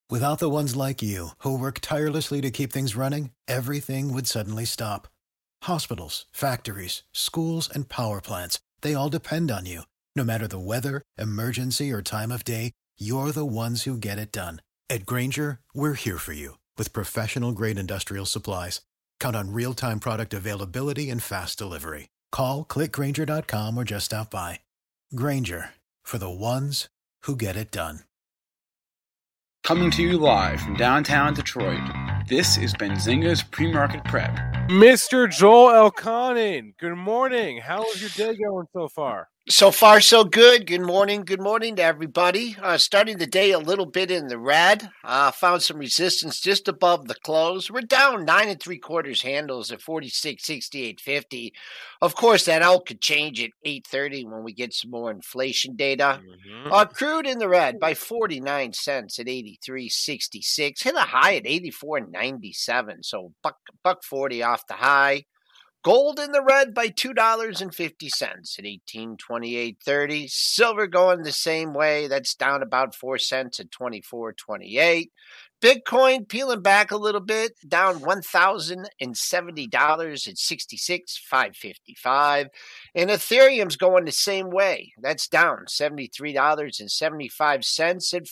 Without the ones like you, who work tirelessly to keep things running, everything would suddenly stop. Hospitals, factories, schools, and power plants, they all depend on you. No matter the weather, emergency, or time of day, you're the ones who get it done. At Grainger, we're here for you with professional-grade industrial supplies. Count on real-time product availability and fast delivery. Call, clickgrainger.com, or just stop by. Grainger, for the ones who get it done. Coming to you live from downtown Detroit, this is Benzinga's Pre-Market Prep. Mr. Joel Elconin, good morning. How is your day going so far? So far, so good. Good morning to everybody. Starting the day a little bit in the red. Found some resistance just above the close. We're down 9 3/4 handles at 46.6850. Of course, that all could change at 8:30 when we get some more inflation data. Crude in the red by 49 cents at 83.66. Hit a high at 84.97. So buck 40 off the high. Gold in the red by $2.50 at 18.2830. Silver going the same way. That's down about 4 cents at 24.28. Bitcoin peeling back a little bit, down $1,070 at 66,555. And Ethereum's going the same way. That's down $73.75 at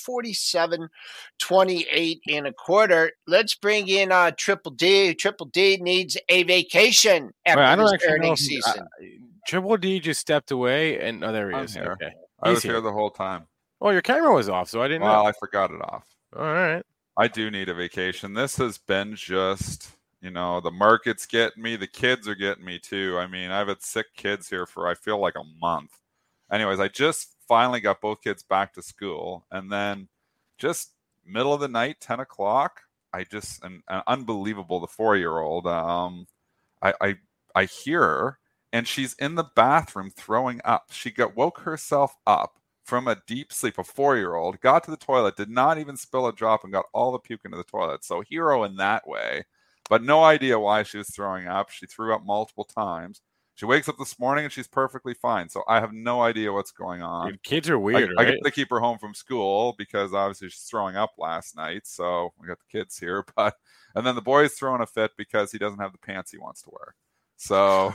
47.28 Let's bring in Triple D. Triple D needs a vacation after this earnings season. Triple D just stepped away, and there he is. Here. Okay. I was here the whole time. Oh, your camera was off, so I didn't know. Well, I forgot it off. All right. I do need a vacation. This has been just, the market's getting me. The kids are getting me too. I mean, I've had sick kids here for, I feel like, a month. Anyways, I just finally got both kids back to school. And then just middle of the night, 10 o'clock, and unbelievable, the 4-year-old, I hear her, and she's in the bathroom throwing up. She woke herself up from a deep sleep, a 4-year-old, got to the toilet, did not even spill a drop, and got all the puke into the toilet. So hero in that way, but no idea why she was throwing up. She threw up multiple times. She wakes up this morning and she's perfectly fine. So I have no idea what's going on. Dude, kids are weird, I right? get to keep her home from school because obviously she's throwing up last night. So we got the kids here, and then the boy's throwing a fit because he doesn't have the pants he wants to wear. So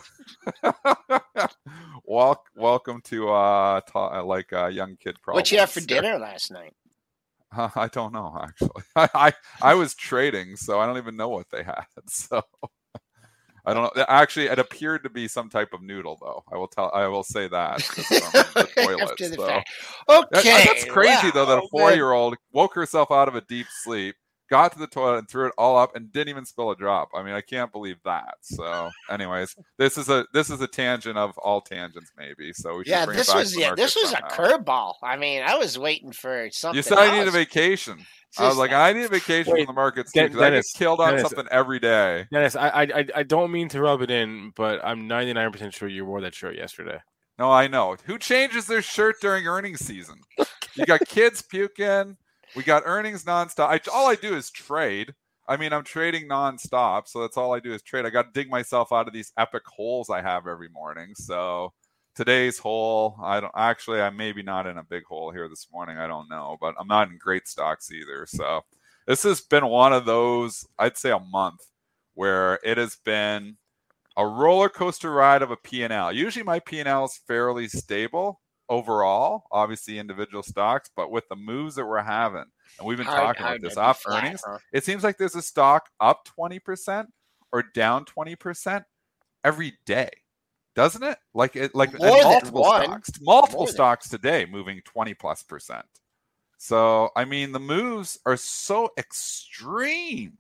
welcome to a young kid problems. What you have for dinner last night? I don't know, actually. I was trading, so I don't even know what they had. So I don't know. Actually, it appeared to be some type of noodle, though. I will say that. The toilet. Okay. That's crazy, though, that a 4-year-old woke herself out of a deep sleep, got to the toilet and threw it all up and didn't even spill a drop. I mean, I can't believe that. So, anyways, this is a tangent of all tangents, maybe. So we should bring it back to the market this was somehow. a curveball. I mean, I was waiting for something. You said I need a vacation. I was like, I need a vacation from the markets too, because I get killed on something every day. Dennis, I don't mean to rub it in, but I'm 99% sure you wore that shirt yesterday. No, I know. Who changes their shirt during earnings season? You got kids puking. We got earnings nonstop. All I do is trade. I mean, I'm trading nonstop, so that's all I do is trade. I got to dig myself out of these epic holes I have every morning. So today's hole, I'm maybe not in a big hole here this morning. I don't know, but I'm not in great stocks either. So this has been one of those, I'd say, a month where it has been a roller coaster ride of a P&L. Usually my P&L is fairly stable overall, obviously individual stocks, but with the moves that we're having, and we've been talking about this off earnings, it seems like there's a stock up 20% or down 20% every day, doesn't it? Multiple stocks today moving 20+%. So I mean, the moves are so extreme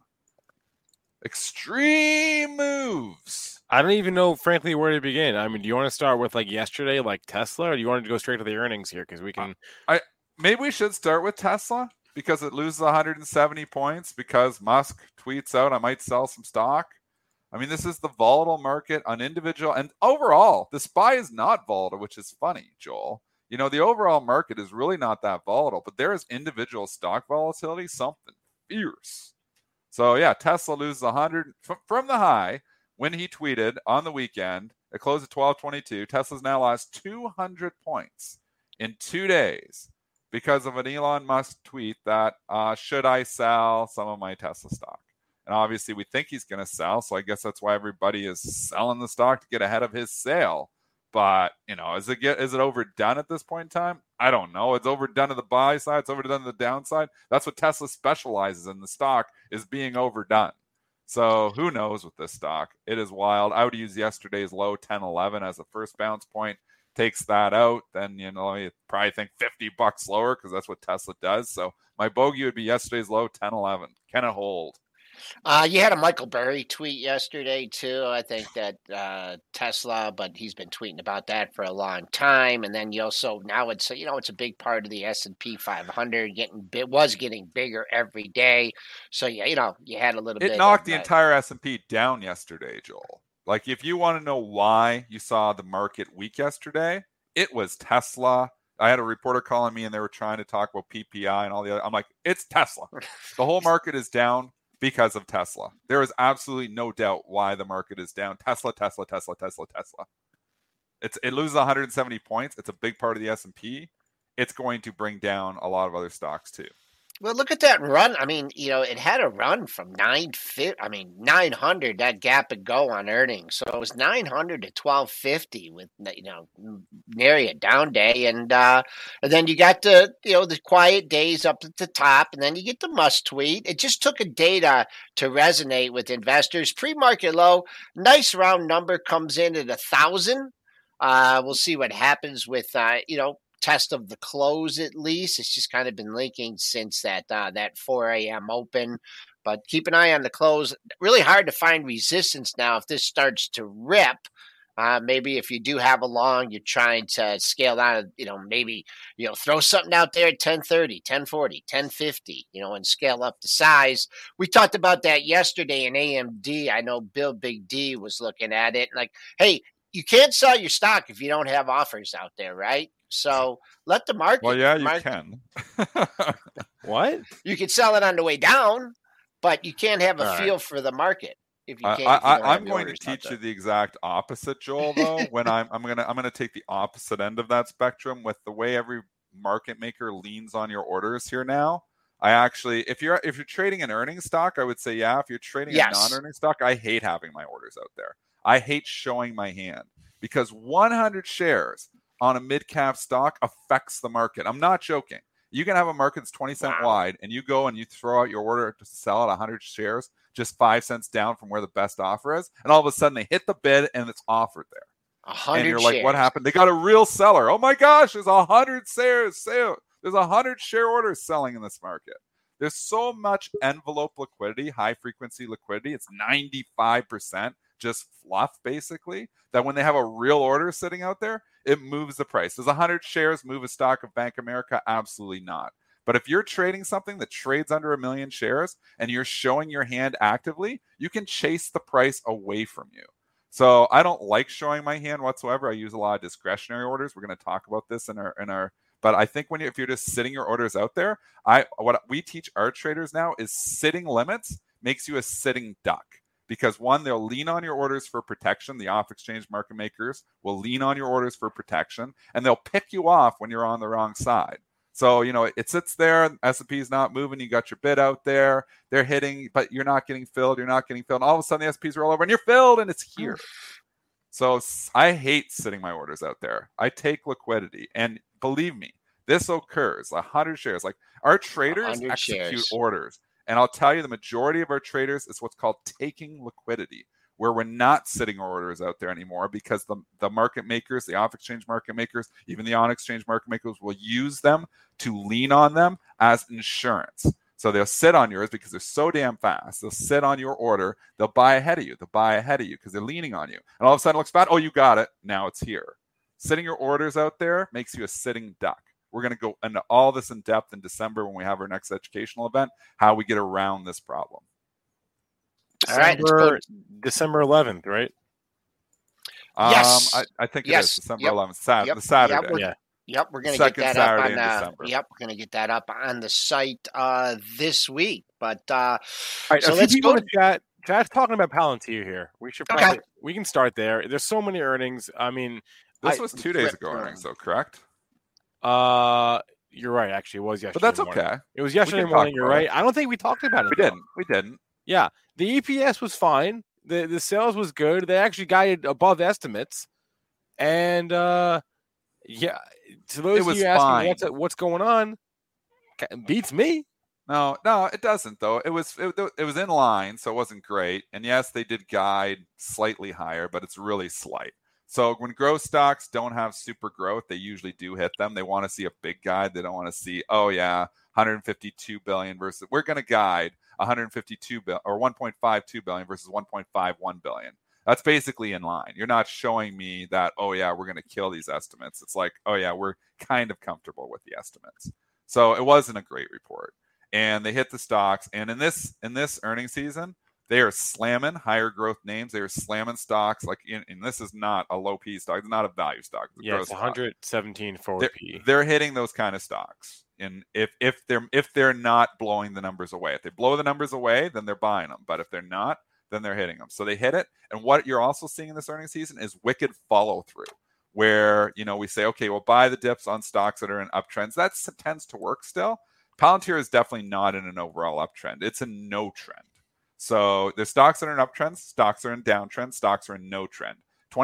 moves. I don't even know, frankly, where to begin. I mean, do you want to start with yesterday, like Tesla, or do you want to go straight to the earnings here? Because we can. Maybe we should start with Tesla because it loses 170 points because Musk tweets out, "I might sell some stock." I mean, this is the volatile market on individual and overall. The SPY is not volatile, which is funny, Joel. The overall market is really not that volatile, but there is individual stock volatility, something fierce. So yeah, Tesla loses 100 from the high. When he tweeted on the weekend, it closed at 12.22. Tesla's now lost 200 points in 2 days. because of an Elon Musk tweet that should I sell some of my Tesla stock? And obviously we think he's going to sell, so I guess that's why everybody is selling the stock to get ahead of his sale. But, is it overdone at this point in time? I don't know. It's overdone to the buy side. It's overdone to the downside. That's what Tesla specializes in. The stock is being overdone. So who knows with this stock? It is wild. I would use yesterday's low 10.11 as a first bounce point. Takes that out, then you probably think $50 lower because that's what Tesla does. So my bogey would be yesterday's low 10.11. Can it hold? You had a Michael Burry tweet yesterday too. I think that Tesla, but he's been tweeting about that for a long time. And then you also now it's a big part of the S&P 500 getting bigger every day. So you had a little bit. It knocked the entire S&P down yesterday, Joel. Like if you want to know why you saw the market weak yesterday, it was Tesla. I had a reporter calling me and they were trying to talk about PPI and all the other. I'm like, it's Tesla. The whole market is down because of Tesla. There is absolutely no doubt why the market is down. Tesla. It loses 170 points. It's a big part of the S&P. It's going to bring down a lot of other stocks too. Well, look at that run. I mean, it had a run from 900, that gap and go on earnings. So it was 900 to 1250 with, nary a down day. And then you got the quiet days up at the top, and then you get the Musk tweet. It just took a day to resonate with investors. Pre-market low, nice round number comes in at 1,000. We'll see what happens with, test of the close at least. It's just kind of been linking since that 4 a.m. open. But keep an eye on the close. Really hard to find resistance now if this starts to rip. Maybe if you do have a long, you're trying to scale down, maybe, throw something out there at 1030, 1040, 1050, and scale up the size. We talked about that yesterday in AMD. I know Bill Big D was looking at it like, hey, you can't sell your stock if you don't have offers out there, right? So let the market. Well, yeah, you can. What? You can sell it on the way down, but you can't have a feel for the market if you can't. I'm going to teach you the exact opposite, Joel. Though when I'm gonna take the opposite end of that spectrum with the way every market maker leans on your orders here now. I actually, if you're trading an earnings stock, I would say yeah. If you're trading a non-earning stock, I hate having my orders out there. I hate showing my hand because 100 shares on a mid-cap stock affects the market. I'm not joking. You can have a market that's 20 cents wide, and you go and you throw out your order to sell at 100 shares, just 5 cents down from where the best offer is, and all of a sudden they hit the bid and it's offered there. 100 and you're shares. Like, what happened? They got a real seller. Oh my gosh, there's 100 shares sale. There's 100 share orders selling in this market. There's so much envelope liquidity, high frequency liquidity. It's 95%. Just fluff, basically, that when they have a real order sitting out there, it moves the price. Does 100 shares move a stock of Bank of America? Absolutely not. But if you're trading something that trades under 1 million shares and you're showing your hand actively, you can chase the price away from you. So I don't like showing my hand whatsoever. I use a lot of discretionary orders. We're going to talk about this in our. But I think if you're just sitting your orders out there, what we teach our traders now is sitting limits makes you a sitting duck. Because one, they'll lean on your orders for protection. The off-exchange market makers will lean on your orders for protection, and they'll pick you off when you're on the wrong side. So, it sits there, S&P is not moving, you got your bid out there, they're hitting, but you're not getting filled, and all of a sudden the S&Ps roll over, and you're filled, and it's here. So I hate sitting my orders out there. I take liquidity, and believe me, this occurs, 100 shares. Like, our traders execute orders. And I'll tell you, the majority of our traders is what's called taking liquidity, where we're not sitting our orders out there anymore because the market makers, the off-exchange market makers, even the on-exchange market makers will use them to lean on them as insurance. So they'll sit on yours because they're so damn fast. They'll sit on your order. They'll buy ahead of you. Because they're leaning on you. And all of a sudden it looks bad. Oh, you got it. Now it's here. Sitting your orders out there makes you a sitting duck. We're going to go into all this in depth in December when we have our next educational event, how we get around this problem. December 11th, right? Yes. I think it is December 11th, the Saturday. We're going to get that Saturday up on. We're going to get that up on the site this week. But all right, so let's go to chat. Chat's talking about Palantir here. We can start there. There's so many earnings. I mean, this was 2 days ago earnings, though, correct? You're right. Actually, it was yesterday. But that's morning. okay. It was yesterday morning. You're right. I don't think we talked about it. We didn't. Yeah, the EPS was fine. The sales was good. They actually guided above estimates, and yeah. To those of you asking what's going on, beats me. No, it doesn't though. It was in line, so it wasn't great. And yes, they did guide slightly higher, but it's really slight. So when growth stocks don't have super growth, they usually do hit them. They want to see a big guide. They don't want to see, 152 billion versus we're going to guide 152 billion or 1.52 billion versus 1.51 billion. That's basically in line. You're not showing me that, we're going to kill these estimates. It's like, we're kind of comfortable with the estimates. So it wasn't a great report. And they hit the stocks. And in this earnings season, they are slamming higher growth names. They are slamming stocks. And this is not a low P stock. It's not a value stock. It's 117 forward P. They're hitting those kind of stocks. And if they're not blowing the numbers away, if they blow the numbers away, then they're buying them. But if they're not, then they're hitting them. So they hit it. And what you're also seeing in this earnings season is wicked follow through, where we say, okay, we'll buy the dips on stocks that are in uptrends. That tends to work still. Palantir is definitely not in an overall uptrend. It's a no trend. So the stocks that are in uptrends, stocks are in downtrends, stocks are in no trend.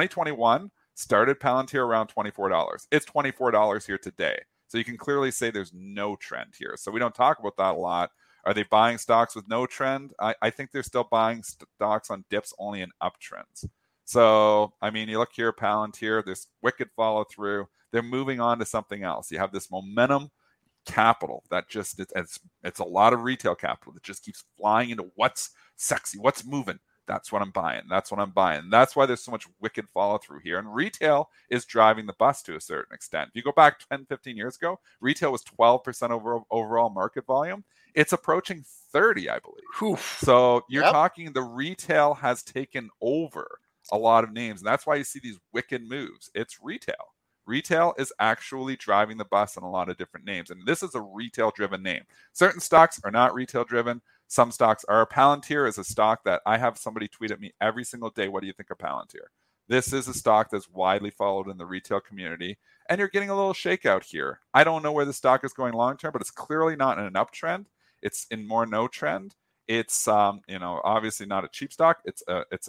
2021 started Palantir around $24. It's $24 here today. So you can clearly say there's no trend here. So we don't talk about that a lot. Are they buying stocks with no trend? I think they're still buying stocks on dips only in uptrends. So, you look here, Palantir, this wicked follow through. They're moving on to something else. You have this momentum capital that just, it's a lot of retail capital that just keeps flying into what's sexy, what's moving. That's what I'm buying. That's what I'm buying. That's why there's so much wicked follow through here. And retail is driving the bus to a certain extent. If you go back 10, 15 years ago, retail was 12% overall market volume. It's approaching 30, I believe. Oof. So you're talking the retail has taken over a lot of names. And that's why you see these wicked moves. It's retail. Retail is actually driving the bus on a lot of different names. And this is a retail-driven name. Certain stocks are not retail-driven. Some stocks are. Palantir is a stock that I have somebody tweet at me every single day. What do you think of Palantir? This is a stock that's widely followed in the retail community. And you're getting a little shakeout here. I don't know where the stock is going long-term, but it's clearly not in an uptrend. It's in more no trend. It's, obviously not a cheap stock. It's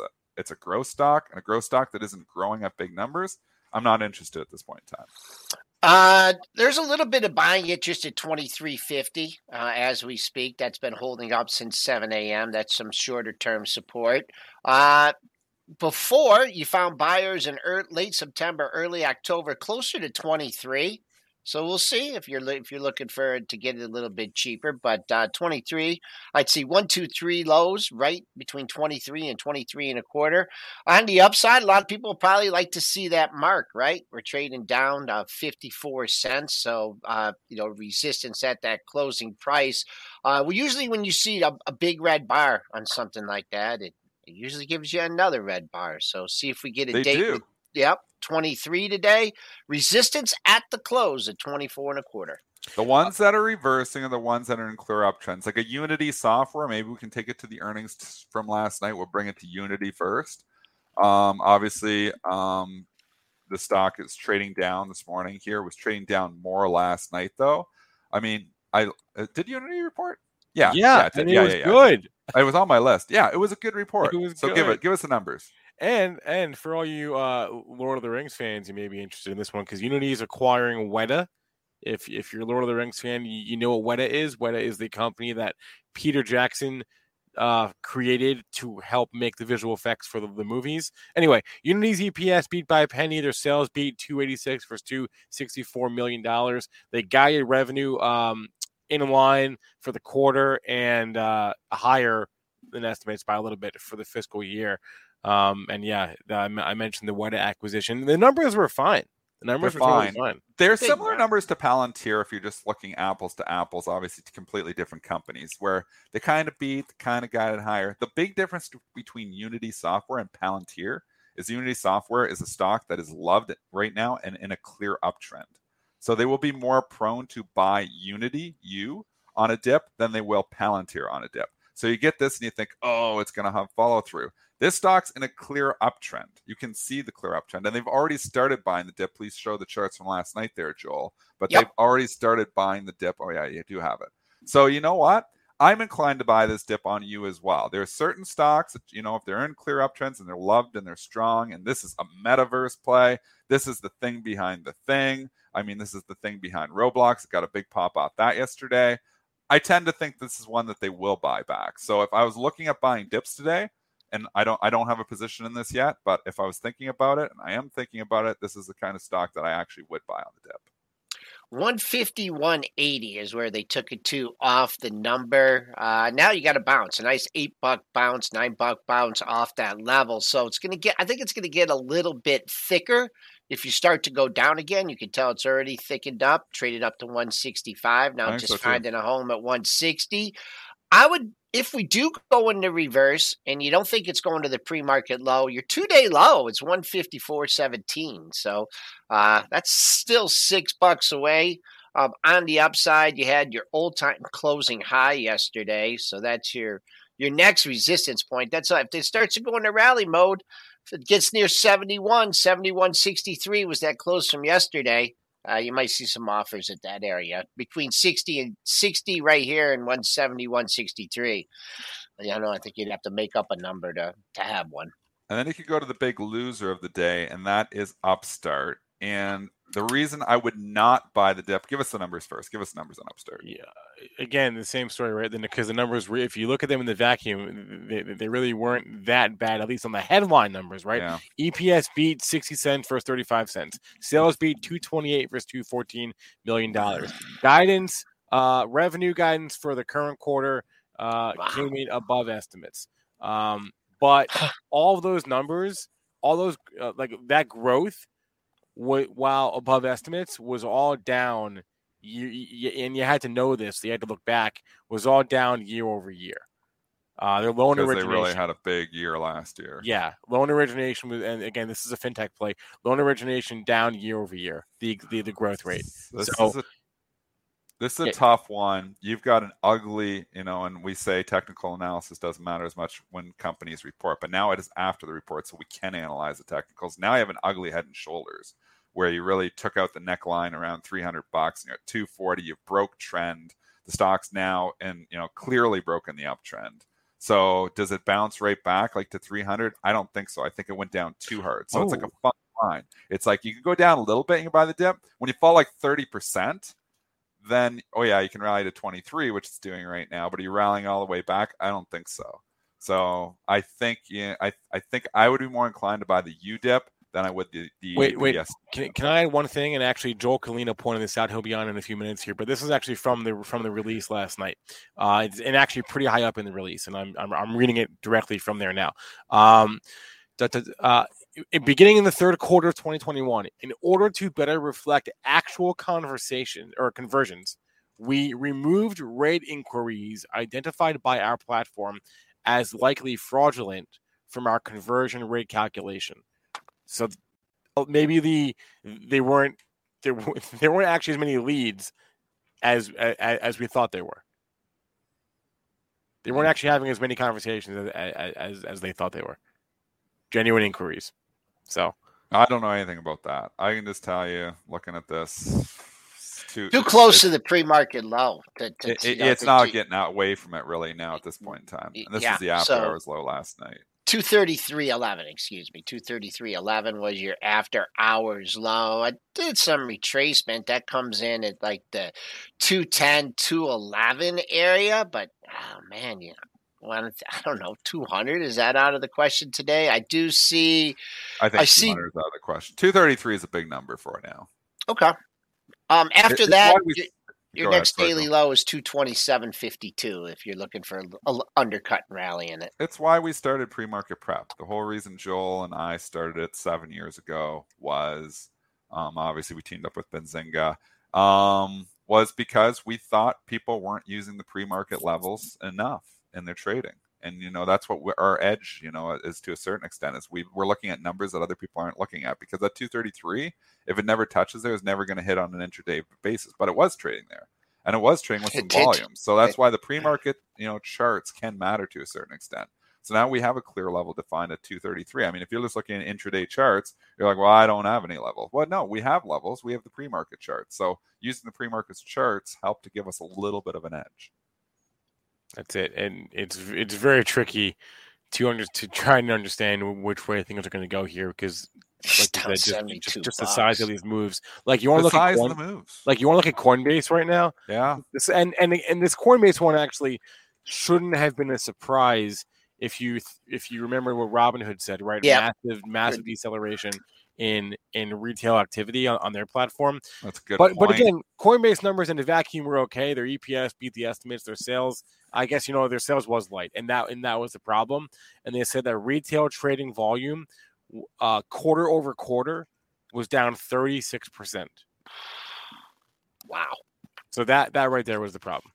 a growth stock, and a growth stock that isn't growing at big numbers. I'm not interested at this point in time. There's a little bit of buying it just at 23.50 as we speak. That's been holding up since 7 a.m. That's some shorter term support. Before you found buyers in late September, early October, closer to 23. So we'll see if you're looking for it to get it a little bit cheaper. But 23, I'd see 1, 2, 3 lows right between 23 and 23 and a quarter. On the upside, a lot of people probably like to see that mark, right? We're trading down 54 cents. So, resistance at that closing price. Usually when you see a big red bar on something like that, it usually gives you another red bar. So see if we get a date. Yep. 23 today. Resistance at the close at 24 and a quarter. The ones that are reversing are the ones that are in clear uptrends. Like a Unity software, maybe we can take it to the earnings from last night. We'll bring it to Unity first. Obviously, the stock is trading down this morning here. It was trading down more last night, though. Did Unity report? Yeah, it was good. It was on my list. Yeah, it was a good report. So good. Give us the numbers. And for all you Lord of the Rings fans, you may be interested in this one because Unity is acquiring Weta. If you're a Lord of the Rings fan, you know what Weta is. Weta is the company that Peter Jackson created to help make the visual effects for the movies. Anyway, Unity's EPS beat by a penny. Their sales beat $286 versus $264 million. They guided revenue in line for the quarter and higher than estimates by a little bit for the fiscal year. I mentioned the Weta acquisition. The numbers were fine. The numbers were totally fine. They're similar numbers to Palantir if you're just looking apples to apples, obviously to completely different companies where they kind of beat, kind of guided higher. The big difference between Unity Software and Palantir is Unity Software is a stock that is loved right now and in a clear uptrend. So they will be more prone to buy Unity on a dip than they will Palantir on a dip. So you get this and you think, oh, it's going to have follow through. This stock's in a clear uptrend. You can see the clear uptrend, and they've already started buying the dip. Please show the charts from last night there, Joel. But they've already started buying the dip. Oh, yeah, you do have it. So you know what? I'm inclined to buy this dip on you as well. There are certain stocks that, if they're in clear uptrends and they're loved and they're strong, and this is a metaverse play, this is the thing behind the thing. I mean, this is the thing behind Roblox. It got a big pop off that yesterday. I tend to think this is one that they will buy back. So if I was looking at buying dips today, and I don't have a position in this yet, but if I was thinking about it, and I am thinking about it, this is the kind of stock that I actually would buy on the dip. 150, 180 is where they took it to off the number. Now you got to bounce, a nice $8 bounce, $9 bounce off that level. So I think it's going to get a little bit thicker. If you start to go down again, you can tell it's already thickened up, traded up to 165. Now just finding a home at 160. If we do go into reverse and you don't think it's going to the pre-market low, your 2-day low is 154.17. So that's still $6 away. On the upside, you had your old-time closing high yesterday. So that's your next resistance point. That's if it starts to go into rally mode, if it gets near 71.63 was that close from yesterday. You might see some offers at that area between 60 and 60 right here and 170, 163. I think you'd have to make up a number to have one. And then you could go to the big loser of the day, and that is Upstart. And the reason I would not buy the dip, give us the numbers first. Give us the numbers on Upstart. Yeah, again, the same story, right? Then because the numbers, if you look at them in the vacuum, they really weren't that bad, at least on the headline numbers, right? Yeah. EPS beat 60 cents versus 35 cents. Sales beat 228 versus $214 million. Guidance, revenue guidance for the current quarter came in above estimates. But all of those numbers, all those like that growth, while above estimates, was all down. And you had to know this. You had to look back. Was all down year over year. Their loan origination. They really had a big year last year. Yeah, loan origination was, and again, this is a fintech play. Loan origination down year over year. The growth rate. This is a tough one. You've got an ugly, and we say technical analysis doesn't matter as much when companies report, but now it is after the report, so we can analyze the technicals. Now you have an ugly Head and Shoulders where you really took out the neckline around $300 and you're at 240. You broke trend. The stock's now clearly broken the uptrend. So does it bounce right back like to 300? I don't think so. I think it went down too hard. So It's like a fun line. It's like you can go down a little bit and you buy the dip. When you fall like 30%, then you can rally to 23, which it's doing right now. But are you rallying all the way back? I don't think so. So I think I think I would be more inclined to buy the U dip than I would the wait. Yes. Can I add one thing? And actually, Joel Kalina pointed this out. He'll be on in a few minutes here. But this is actually from the release last night. It's actually pretty high up in the release, and I'm reading it directly from there now. Beginning in the third quarter of 2021, in order to better reflect actual conversations or conversions, we removed rate inquiries identified by our platform as likely fraudulent from our conversion rate calculation. So maybe there weren't actually as many leads as we thought there were. They weren't actually having as many conversations as they thought they were. Genuine inquiries. So I don't know anything about that. I can just tell you, looking at this, too close to the pre-market low. It's not getting away from it really now at this point in time. And this is the after hours low last night. 233.11, excuse me. 233.11 was your after hours low. I did some retracement. That comes in at like the 210, 211 area. But, oh, man, I don't know, 200? Is that out of the question today? I do see. I think 200 is out of the question. 233 is a big number for it now. Okay. After that, your next daily low is 227.52 if you're looking for an undercut and rally in it. It's why we started pre-market prep. The whole reason Joel and I started it 7 years ago was obviously we teamed up with Benzinga. Was because we thought people weren't using the pre-market levels enough in their trading. And, that's what our edge, is to a certain extent, is we're looking at numbers that other people aren't looking at, because that 233, if it never touches there, is never going to hit on an intraday basis. But it was trading there. and it was trading with some It did. volume. So that's why the pre-market, charts can matter to a certain extent. So now we have a clear level defined at 233. I mean, if you're just looking at intraday charts, you're like, well, I don't have any level. Well, no, we have levels. We have the pre-market charts. So using the pre-market charts help to give us a little bit of an edge. That's it, and it's very tricky to try and understand which way things are going to go here, because like you said, just the size of these moves. Like you want to look at the moves. Like you want to look at Coinbase right now. Yeah. This and this Coinbase one actually shouldn't have been a surprise if you remember what Robinhood said, right? Yeah. Massive deceleration in retail activity on their platform. That's a good point. But again, Coinbase numbers in a vacuum were okay. Their EPS beat the estimates. Their sales, I guess, their sales was light, and that was the problem. And they said that retail trading volume, quarter over quarter, was down 36%. Wow. So that right there was the problem.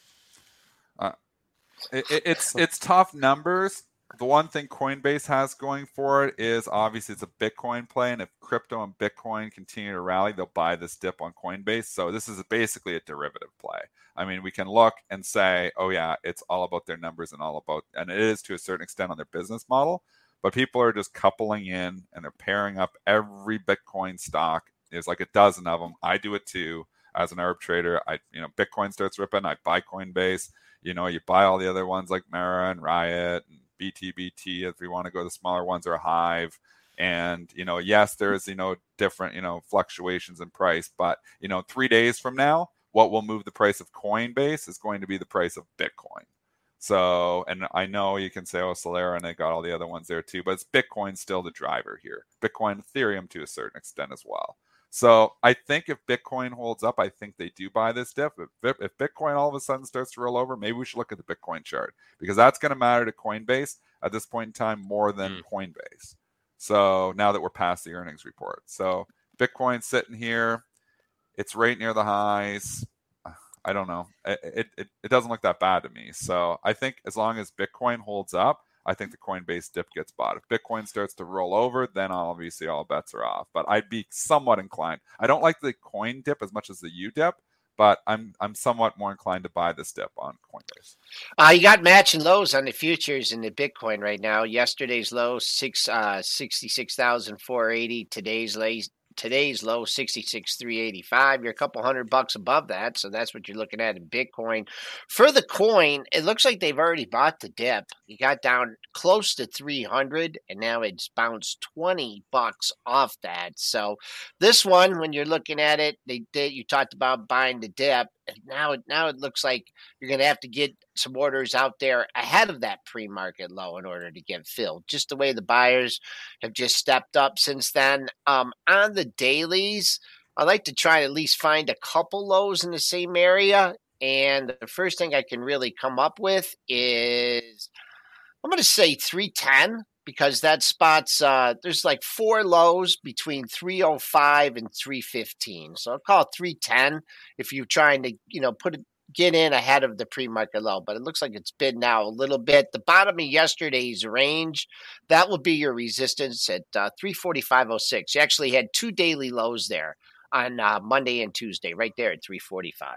It's tough numbers. The one thing Coinbase has going for it is obviously it's a Bitcoin play, and if crypto and Bitcoin continue to rally, they'll buy this dip on Coinbase. So this is basically a derivative play. I mean, we can look and say, oh yeah, it's all about their numbers and it is to a certain extent on their business model, but people are just coupling in and they're pairing up every Bitcoin stock. There's like a dozen of them. I do it too as an Arb trader. Bitcoin starts ripping, I buy Coinbase. You buy all the other ones like Mara and Riot and BTBT if we want to go to the smaller ones, or Hive. And, yes, there's, different, fluctuations in price. But, 3 days from now, what will move the price of Coinbase is going to be the price of Bitcoin. So, and I know you can say, oh, Solera, and they got all the other ones there too. But it's Bitcoin still the driver here. Bitcoin, Ethereum to a certain extent as well. So I think if Bitcoin holds up, I think they do buy this dip. If Bitcoin all of a sudden starts to roll over, maybe we should look at the Bitcoin chart, because that's going to matter to Coinbase at this point in time more than Coinbase. So now that we're past the earnings report. So Bitcoin sitting here, it's right near the highs. I don't know. It doesn't look that bad to me. So I think as long as Bitcoin holds up, I think the Coinbase dip gets bought. If Bitcoin starts to roll over, then obviously all bets are off. But I'd be somewhat inclined. I don't like the coin dip as much as the U dip, but I'm somewhat more inclined to buy this dip on Coinbase. You got matching lows on the futures in the Bitcoin right now. Yesterday's low, 66,480. Today's low, 66,385. You're a couple $100 above that, so that's what you're looking at in Bitcoin. For the coin, it looks like they've already bought the dip. You got down close to 300, and now it's bounced $20 off that. So this one, when you're looking at it, you talked about buying the dip. Now it looks like you're going to have to get some orders out there ahead of that pre-market low in order to get filled. Just the way the buyers have just stepped up since then. On the dailies, I like to try to at least find a couple lows in the same area. And the first thing I can really come up with is, I'm going to say 310. Because that spot's there's like 4 lows between 305 and 315. So I'll call it 310 if you're trying to, get in ahead of the pre-market low. But it looks like it's bid now a little bit. The bottom of yesterday's range, that will be your resistance at 345.06. You actually had 2 daily lows there on Monday and Tuesday, right there at 345.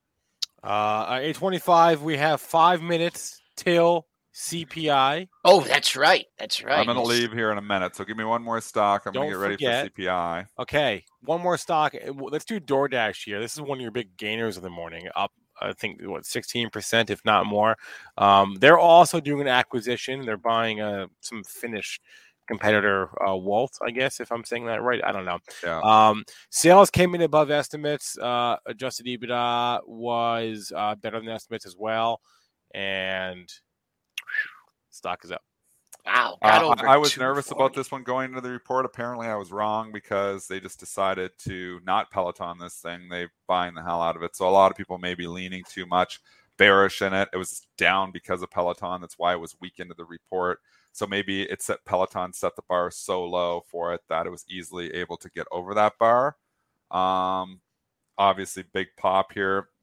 8:25. We have 5 minutes till CPI. Oh, that's right. I'm going to leave here in a minute, so give me one more stock. I'm going to get ready for CPI. Okay, one more stock. Let's do DoorDash here. This is one of your big gainers of the morning, up, I think, 16%, if not more. They're also doing an acquisition. They're buying some Finnish competitor, Wolt, I guess, if I'm saying that right. I don't know. Yeah. Sales came in above estimates. Adjusted EBITDA was better than estimates as well. And stock is up. Wow. I was nervous about this one going into the report. Apparently I was wrong, because they just decided to not Peloton this thing. They're buying the hell out of it. So a lot of people may be leaning too much bearish in it. It was down because of Peloton. That's why it was weak into the report. So maybe it's that Peloton set the bar so low for it that it was easily able to get over that bar. Obviously big pop here.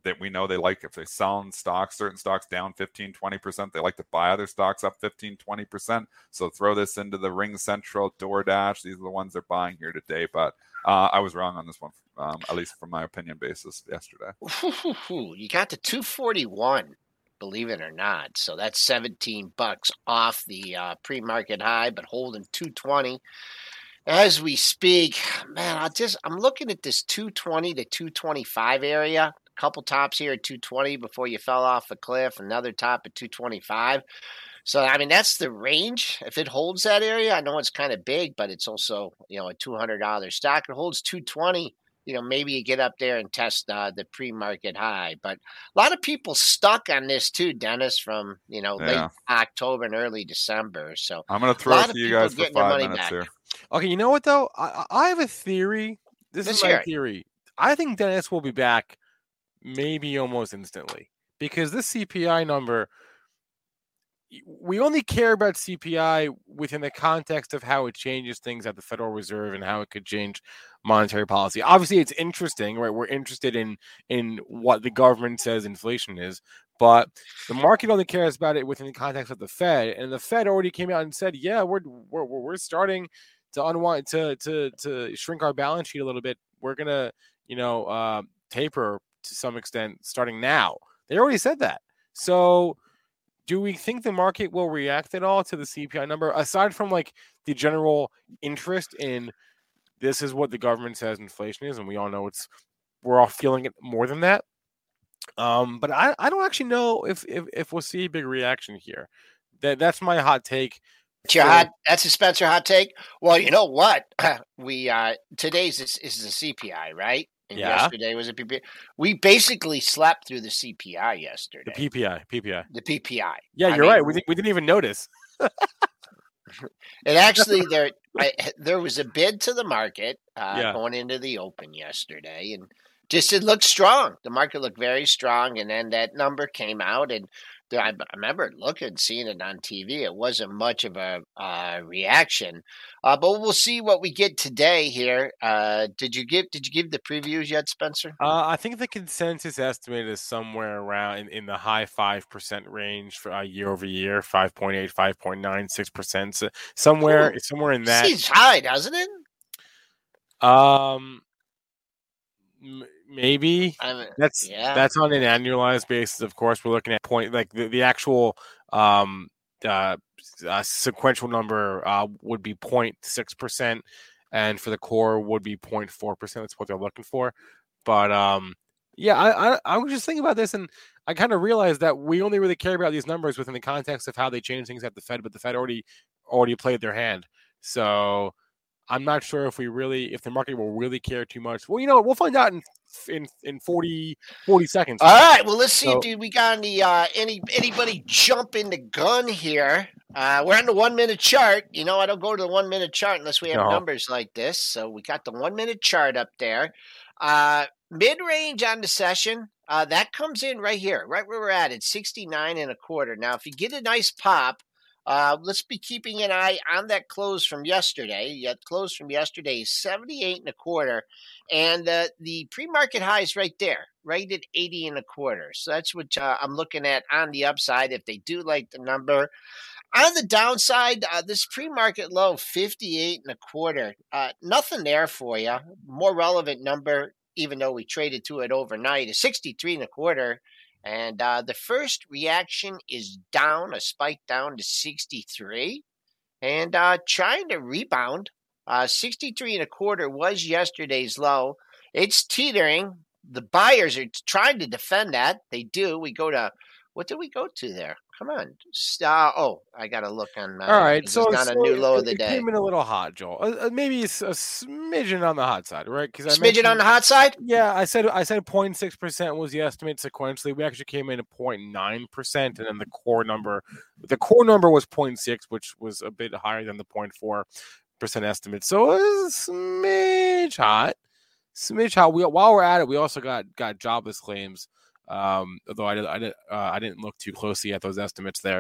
that we know they like, if they sell stocks, certain stocks down 15-20%, they like to buy other stocks up 15-20%. So throw this into the Ring Central, DoorDash. These are the ones they're buying here today. But I was wrong on this one, at least from my opinion basis yesterday. You got the 241, believe it or not. So that's $17 off the pre-market high, but holding 220 as we speak. Man, I'm looking at this 220 to 225 area. A couple tops here at 220 before you fell off a cliff. Another top at 225. So, I mean, that's the range. If it holds that area, I know it's kind of big, but it's also, a $200 stock. It holds 220. Maybe you get up there and test the pre-market high. But a lot of people stuck on this too, Dennis, from, late October and early December. So I'm going to throw it to you guys for 5 minutes here. Okay, you know what, though? I have a theory. This is my theory. I think Dennis will be back maybe almost instantly, because this CPI number, we only care about CPI within the context of how it changes things at the Federal Reserve and how it could change monetary policy. Obviously, it's interesting, right? We're interested in what the government says inflation is, but the market only cares about it within the context of the Fed. And the Fed already came out and said, yeah, we're starting to unwind, to shrink our balance sheet a little bit. We're gonna, taper to some extent starting now. They already said that. So do we think the market will react at all to the CPI number, aside from like the general interest in this is what the government says inflation is, and we all know we're all feeling it more than that. But I don't actually know if we'll see a big reaction here. That's my hot take. That's a Spencer hot take. Well, you know what? Today's is the CPI, right? And yesterday was a PPI. We basically slept through the CPI yesterday. The PPI. The PPI. Yeah, you're right. We didn't even notice. And actually, there was a bid to the market going into the open yesterday, and just it looked strong. The market looked very strong, and then that number came out, and I remember seeing it on TV. It wasn't much of a reaction, but we'll see what we get today here. Did you give the previews yet, Spencer? I think the consensus estimate is somewhere around in the high 5% range for year over year, 5.8, 5.9, 6%. So somewhere in that. Seems high, doesn't it? Maybe that's on an annualized basis. Of course, we're looking at the actual sequential number would be 0.6%, and for the core would be 0.4%. That's what they're looking for. But I was just thinking about this, and I kind of realized that we only really care about these numbers within the context of how they change things at the Fed, but the Fed already played their hand. So I'm not sure if the market will really care too much. Well, we'll find out in 40 seconds. All right. Well, let's see if we got anybody jumping the gun here. We're on the 1 minute chart. I don't go to the 1 minute chart unless we have numbers like this. So we got the 1 minute chart up there. Mid range on the session. That comes in right here, right where we're at. It's 69.25. Now, if you get a nice pop, let's be keeping an eye on that close from yesterday. That close from yesterday is 78.25, and the pre-market high is right there, right at 80.25. So that's what I'm looking at on the upside. If they do like the number, on the downside, this pre-market low 58.25. Nothing there for you. More relevant number, even though we traded to it overnight, is 63.25. And the first reaction is down, a spike down to 63, and trying to rebound. 63.25 was yesterday's low. It's teetering. The buyers are trying to defend that. They do. What did we go to there? Come on. I got to look on. All right. So it's not a new low of the day. It came in a little hot, Joel. Maybe it's a smidgen on the hot side, right? Smidgen on the hot side? Yeah, I said 0.6% was the estimate sequentially. We actually came in at 0.9%, and then the core number was 0.6, which was a bit higher than the 0.4% estimate. So it was smidge hot. While we're at it, we also got jobless claims. Although I didn't look too closely at those estimates there.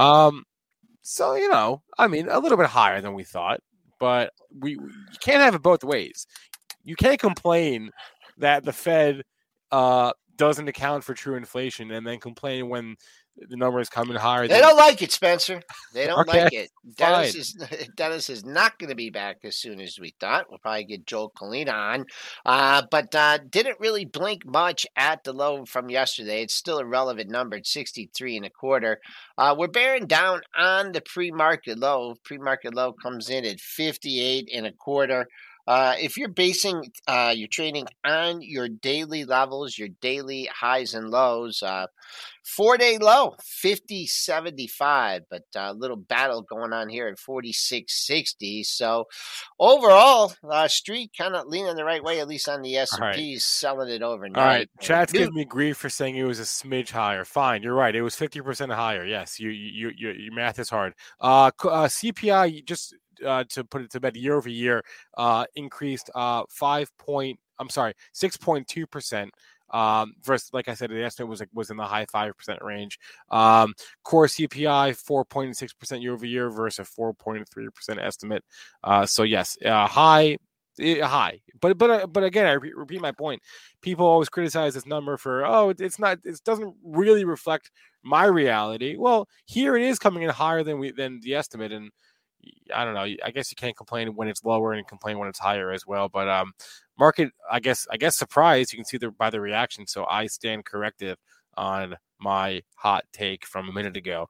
So a little bit higher than we thought, but you can't have it both ways. You can't complain that the Fed doesn't account for true inflation and then complain when the number is coming higher. They don't like it, Spencer. They don't Okay, like it. fine. Dennis is not going to be back as soon as we thought. We'll probably get Joel Kalina on, but didn't really blink much at the low from yesterday. It's still a relevant number at 63 1/4. We're bearing down on the pre-market low. Pre-market low comes in at 58 1/4. If you're basing your trading on your daily levels, your daily highs and lows, 4-day low, 50.75, but a little battle going on here at 46.60. So overall, street kind of leaning the right way, at least on the S&P, selling it overnight. All right, chat's giving me grief for saying it was a smidge higher. Fine, you're right. It was 50% higher. Yes, your math is hard. CPI just to put it to bed, year over year, increased 6.2%. Versus, like I said, the estimate was in the high 5% range. Core CPI 4.6% year over year versus a 4.3% estimate. So yes, high. But again, I repeat my point. People always criticize this number for it doesn't really reflect my reality. Well, here it is coming in higher than the estimate, and I don't know. I guess you can't complain when it's lower and complain when it's higher as well. But market, I guess surprised. You can see by the reaction. So I stand corrected on my hot take from a minute ago.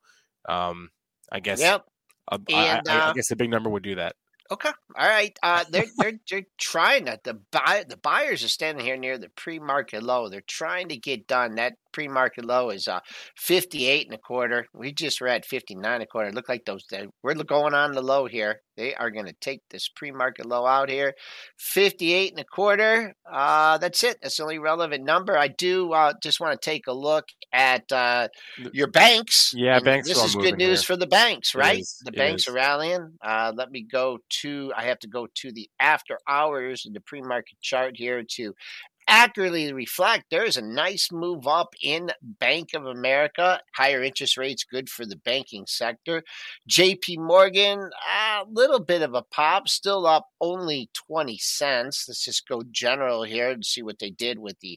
I guess. Yep. I guess a big number would do that. Okay. All right. They're trying that. The buyers are standing here near the pre-market low. They're trying to get done. That pre-market low is 58 1/4. We just were at 59 1/4. Look like we're going on the low here. They are going to take this pre-market low out here. 58 1/4. That's it. That's the only relevant number. I do just want to take a look at your banks. Yeah, banks. This is good news for the banks, right? The banks are rallying. Let me go to. I have to go to the after hours of the pre-market chart here to accurately reflect. There's a nice move up in Bank of America. Higher interest rates, good for the banking sector. JP Morgan, a little bit of a pop, still up only 20 cents. Let's just go general here and see what they did with the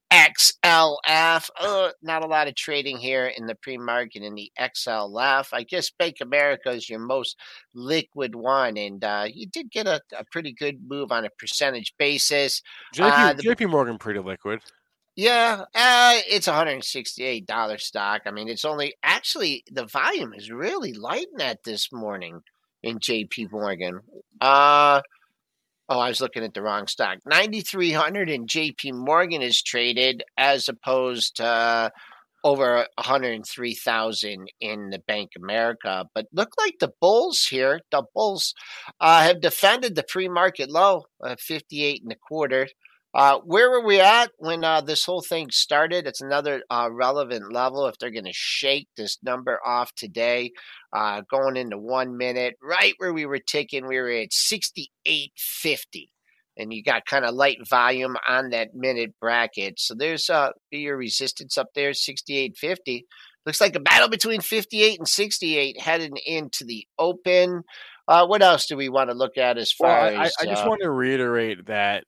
XLF. Not a lot of trading here in the pre-market in the XLF. I guess Bank of America is your most liquid one, and you did get a pretty good move on a percentage basis. JP Morgan pretty liquid. Yeah, it's $168 stock. I mean, it's only actually the volume is really light in that this morning in JP Morgan. I was looking at the wrong stock. 9,300 in JP Morgan is traded as opposed to over 103,000 in the Bank of America. But look like the bulls here, have defended the pre-market low, 58 1/4. Where were we at when this whole thing started? It's another relevant level if they're going to shake this number off today. Going into 1 minute, right where we were ticking, we were at 68.50. And you got kind of light volume on that minute bracket. So there's your resistance up there, 68.50. Looks like a battle between 58 and 68 heading into the open. What else do we want to look at as far as... I just want to reiterate that,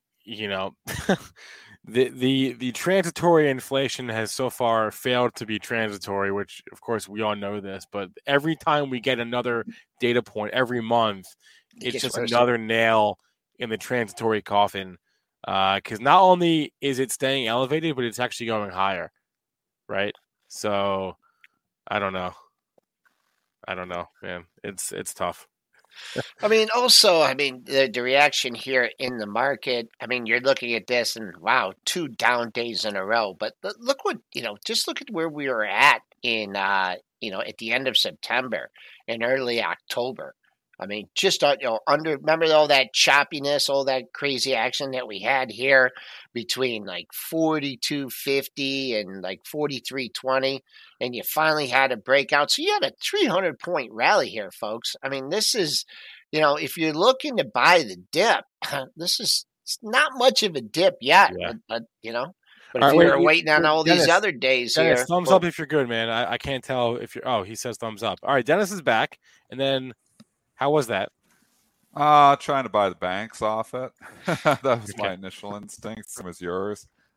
the transitory inflation has so far failed to be transitory, which of course we all know this, but every time we get another data point every month, it's just another nail in the transitory coffin. Because not only is it staying elevated, but it's actually going higher, right? So I don't know, man. It's tough. I mean, the reaction here in the market, I mean, you're looking at this and wow, 2 down days in a row. But look what, just look at where we were at in, at the end of September and early October. I mean, just, remember all that choppiness, all that crazy action that we had here between like 42.50 and like 43.20, and you finally had a breakout. So you had a 300-point rally here, folks. I mean, this is, if you're looking to buy the dip, this is not much of a dip yet, but if you're waiting on all these other days Dennis, here. Thumbs up if you're good, man. I can't tell if you're, he says thumbs up. All right, Dennis is back. And then how was that? Trying to buy the banks off it. That was my initial instinct. Same as yours.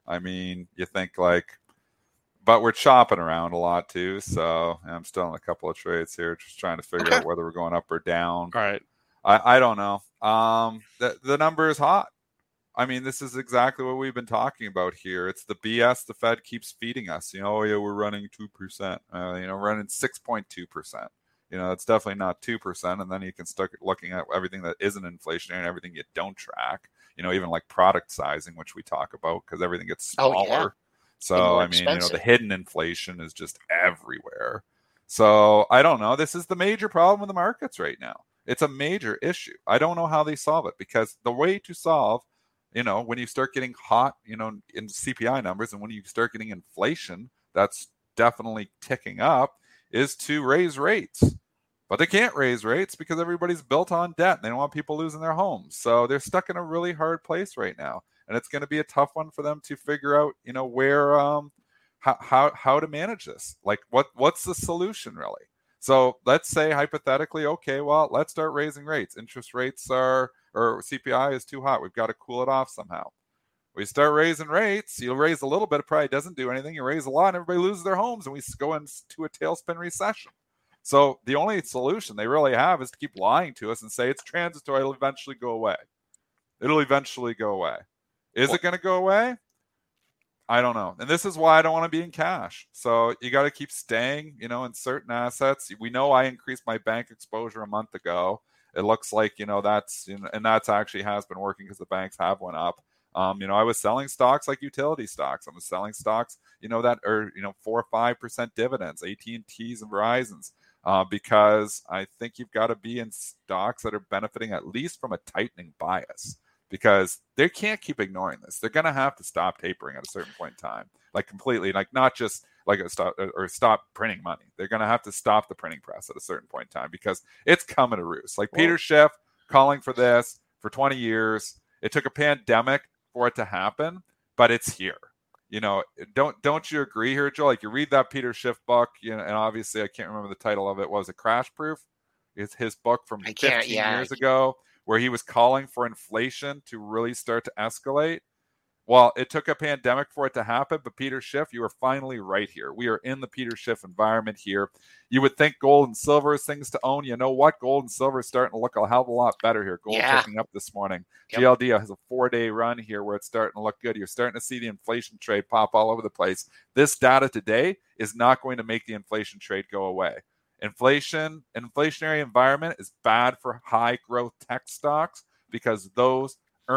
I mean, you think but we're chopping around a lot too. So I'm still in a couple of trades here, just trying to figure out whether we're going up or down. All right. I don't know. The number is hot. I mean, this is exactly what we've been talking about here. It's the BS the Fed keeps feeding us. We're running 2%, running 6.2%. It's definitely not 2%. And then you can start looking at everything that isn't inflationary and everything you don't track, even like product sizing, which we talk about because everything gets smaller. Oh, yeah. So, the hidden inflation is just everywhere. So I don't know. This is the major problem in the markets right now. It's a major issue. I don't know how they solve it because the way to solve, when you start getting hot, in CPI numbers and when you start getting inflation, that's definitely ticking up, is to raise rates. But they can't raise rates because everybody's built on debt. And they don't want people losing their homes. So they're stuck in a really hard place right now. And it's going to be a tough one for them to figure out, where, how to manage this. Like, what's the solution really? So let's say hypothetically, okay, well, let's start raising rates. Interest rates or CPI is too hot. We've got to cool it off somehow. We start raising rates. You'll raise a little bit. It probably doesn't do anything. You raise a lot and everybody loses their homes and we go into a tailspin recession. So the only solution they really have is to keep lying to us and say it's transitory. It'll eventually go away. Is it going to go away? I don't know. And this is why I don't want to be in cash. So you got to keep staying, in certain assets. We know I increased my bank exposure a month ago. It looks like, that's, and that's actually has been working because the banks have went up. I was selling stocks like utility stocks. I was selling stocks, that are, 4 or 5% dividends, AT&Ts and Verizons, because I think you've got to be in stocks that are benefiting at least from a tightening bias. Because they can't keep ignoring this. They're going to have to stop tapering at a certain point in time, like completely, like not just like stop printing money. They're going to have to stop the printing press at a certain point in time because it's coming to roost. Like Peter Schiff calling for this for 20 years. It took a pandemic for it to happen, but it's here. Don't you agree here, Joel? Like you read that Peter Schiff book, and obviously I can't remember the title of it. What was it? Crash Proof? It's his book from 15 years ago, where he was calling for inflation to really start to escalate. Well, it took a pandemic for it to happen, but Peter Schiff, you are finally right here. We are in the Peter Schiff environment here. You would think gold and silver is things to own. You know what? Gold and silver is starting to look a hell of a lot better here. Gold picking up this morning. Yep. GLD has a 4-day run here where it's starting to look good. You're starting to see the inflation trade pop all over the place. This data today is not going to make the inflation trade go away. Inflationary environment is bad for high growth tech stocks because those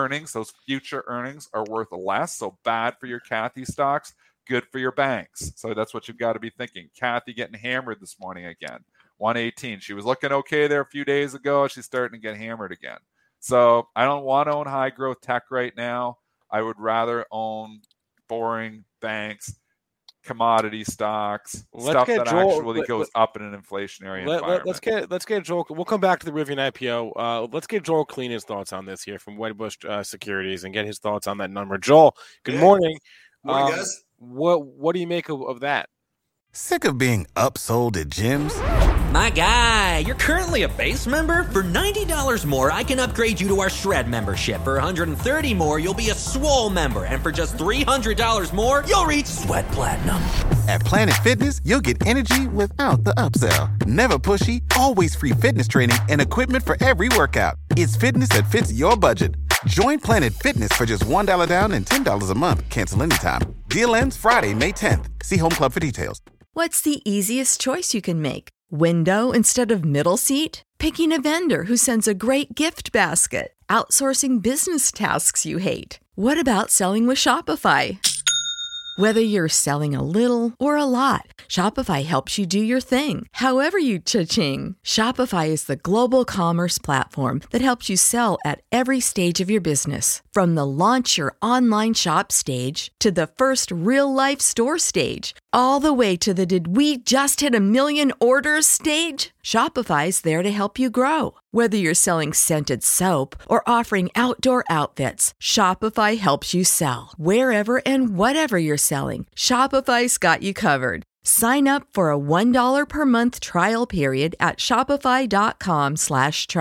future earnings are worth less. So bad for your Kathy stocks, good for your banks. So that's what you've got to be thinking. Kathy getting hammered this morning again. 118. She was looking okay there a few days ago. She's starting to get hammered again. So I don't want to own high growth tech right now. I would rather own boring banks, commodity stocks, stuff that actually goes up in an inflationary environment. Let's get Joel. We'll come back to the Rivian IPO. Let's get Joel Kleen's thoughts on this here from Wedbush Securities and get his thoughts on that number. Joel, good morning. Morning, guys. What do you make of that? Sick of being upsold at gyms? My guy, you're currently a base member. For $90 more, I can upgrade you to our Shred membership. For $130 more, you'll be a Swole member. And for just $300 more, you'll reach Sweat Platinum. At Planet Fitness, you'll get energy without the upsell. Never pushy, always free fitness training and equipment for every workout. It's fitness that fits your budget. Join Planet Fitness for just $1 down and $10 a month. Cancel anytime. Deal ends Friday, May 10th. See Home Club for details. What's the easiest choice you can make? Window instead of middle seat? Picking a vendor who sends a great gift basket? Outsourcing business tasks you hate? What about selling with Shopify? Whether you're selling a little or a lot, Shopify helps you do your thing, however you cha-ching. Shopify is the global commerce platform that helps you sell at every stage of your business. From the launch your online shop stage to the first real-life store stage, all the way to the did we just hit 1 million orders stage. Shopify's there to help you grow. Whether you're selling scented soap or offering outdoor outfits, Shopify helps you sell. Wherever and whatever you're selling, Shopify's got you covered. Sign up for a $1 per month trial period at shopify.com/try.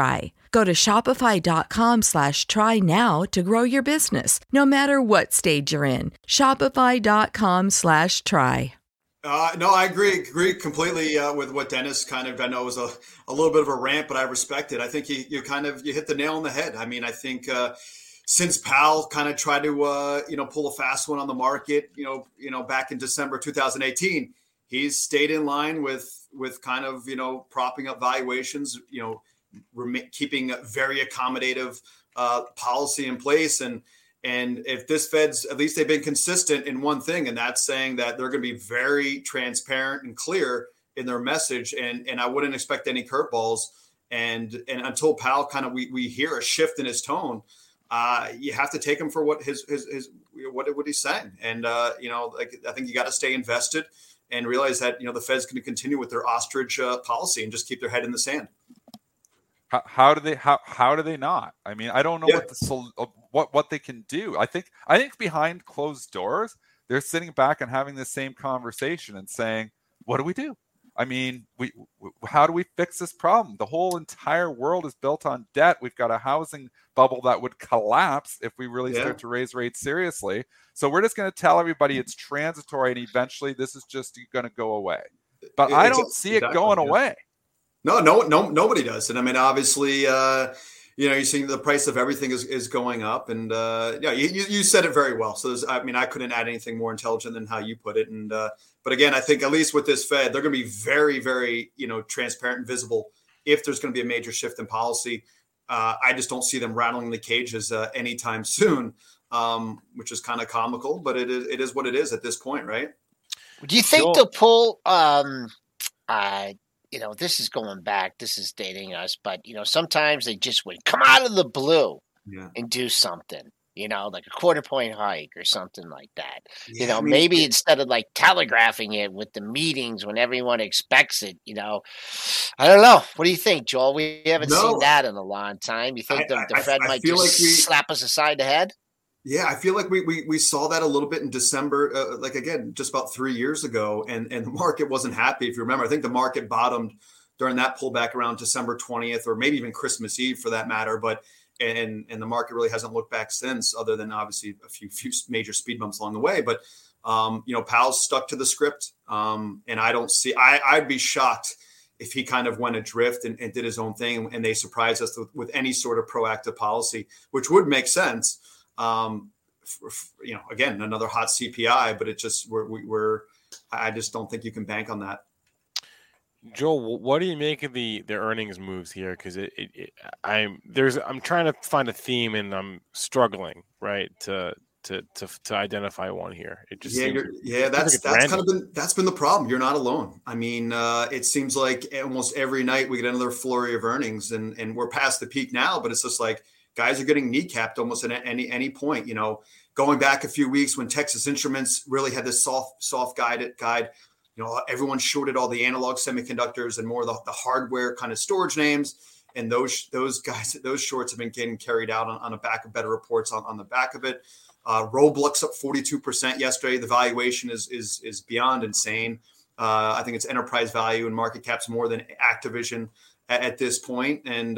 Go to shopify.com/try now to grow your business, no matter what stage you're in. Shopify.com/try. No, I agree completely with what Dennis kind of, I know it was a little bit of a rant, but I respect it. I think you hit the nail on the head. I mean, I think since Powell kind of tried to, pull a fast one on the market, back in December 2018, he's stayed in line with kind of, propping up valuations, keeping a very accommodative policy in place. And if this Fed's, at least they've been consistent in one thing, and that's saying that they're going to be very transparent and clear in their message. And I wouldn't expect any curveballs. And until Powell kind of, we hear a shift in his tone, you have to take him for what what he's saying. And, I think you got to stay invested and realize that, the Fed's going to continue with their ostrich policy and just keep their head in the sand. How do they not? I mean, I don't know what they can do. I think behind closed doors, they're sitting back and having the same conversation and saying, what do we do? I mean, how do we fix this problem? The whole entire world is built on debt. We've got a housing bubble that would collapse if we really start to raise rates seriously. So we're just going to tell everybody it's transitory and eventually this is just going to go away. But I don't see it going away. No, nobody does. And I mean, obviously, you're seeing the price of everything is going up. And you said it very well. So I couldn't add anything more intelligent than how you put it. And but again, I think at least with this Fed, they're going to be very, very transparent and visible if there's going to be a major shift in policy. I just don't see them rattling the cages anytime soon, which is kind of comical. But it is what it is at this point, right? Do you think they'll pull? This is going back. This is dating us, but sometimes they just would come out of the blue and do something. Like a quarter point hike or something like that. Yeah, maybe instead of like telegraphing it with the meetings when everyone expects it. I don't know. What do you think, Joel? We haven't seen that in a long time. You think the Fed might just slap us aside the head? Yeah, I feel like we saw that a little bit in December, just about 3 years ago, and the market wasn't happy. If you remember, I think the market bottomed during that pullback around December 20th, or maybe even Christmas Eve for that matter. But and the market really hasn't looked back since, other than obviously a few major speed bumps along the way. But Powell's stuck to the script, and I don't see. I'd be shocked if he kind of went adrift and did his own thing, and they surprised us with any sort of proactive policy, which would make sense. Again, another hot CPI, but it just I just don't think you can bank on that. Joel, what do you make of the earnings moves here? Because I'm trying to find a theme and I'm struggling, right, to identify one here. It just that's been the problem. You're not alone. I mean, it seems like almost every night we get another flurry of earnings, and we're past the peak now, but it's just like guys are getting kneecapped almost at any point. Going back a few weeks when Texas Instruments really had this soft guide. Everyone shorted all the analog semiconductors and more of the hardware kind of storage names. And those shorts have been getting carried out on the back of better reports on the back of it. Roblox up 42% yesterday. The valuation is beyond insane. I think it's enterprise value and market cap's more than Activision at this point. And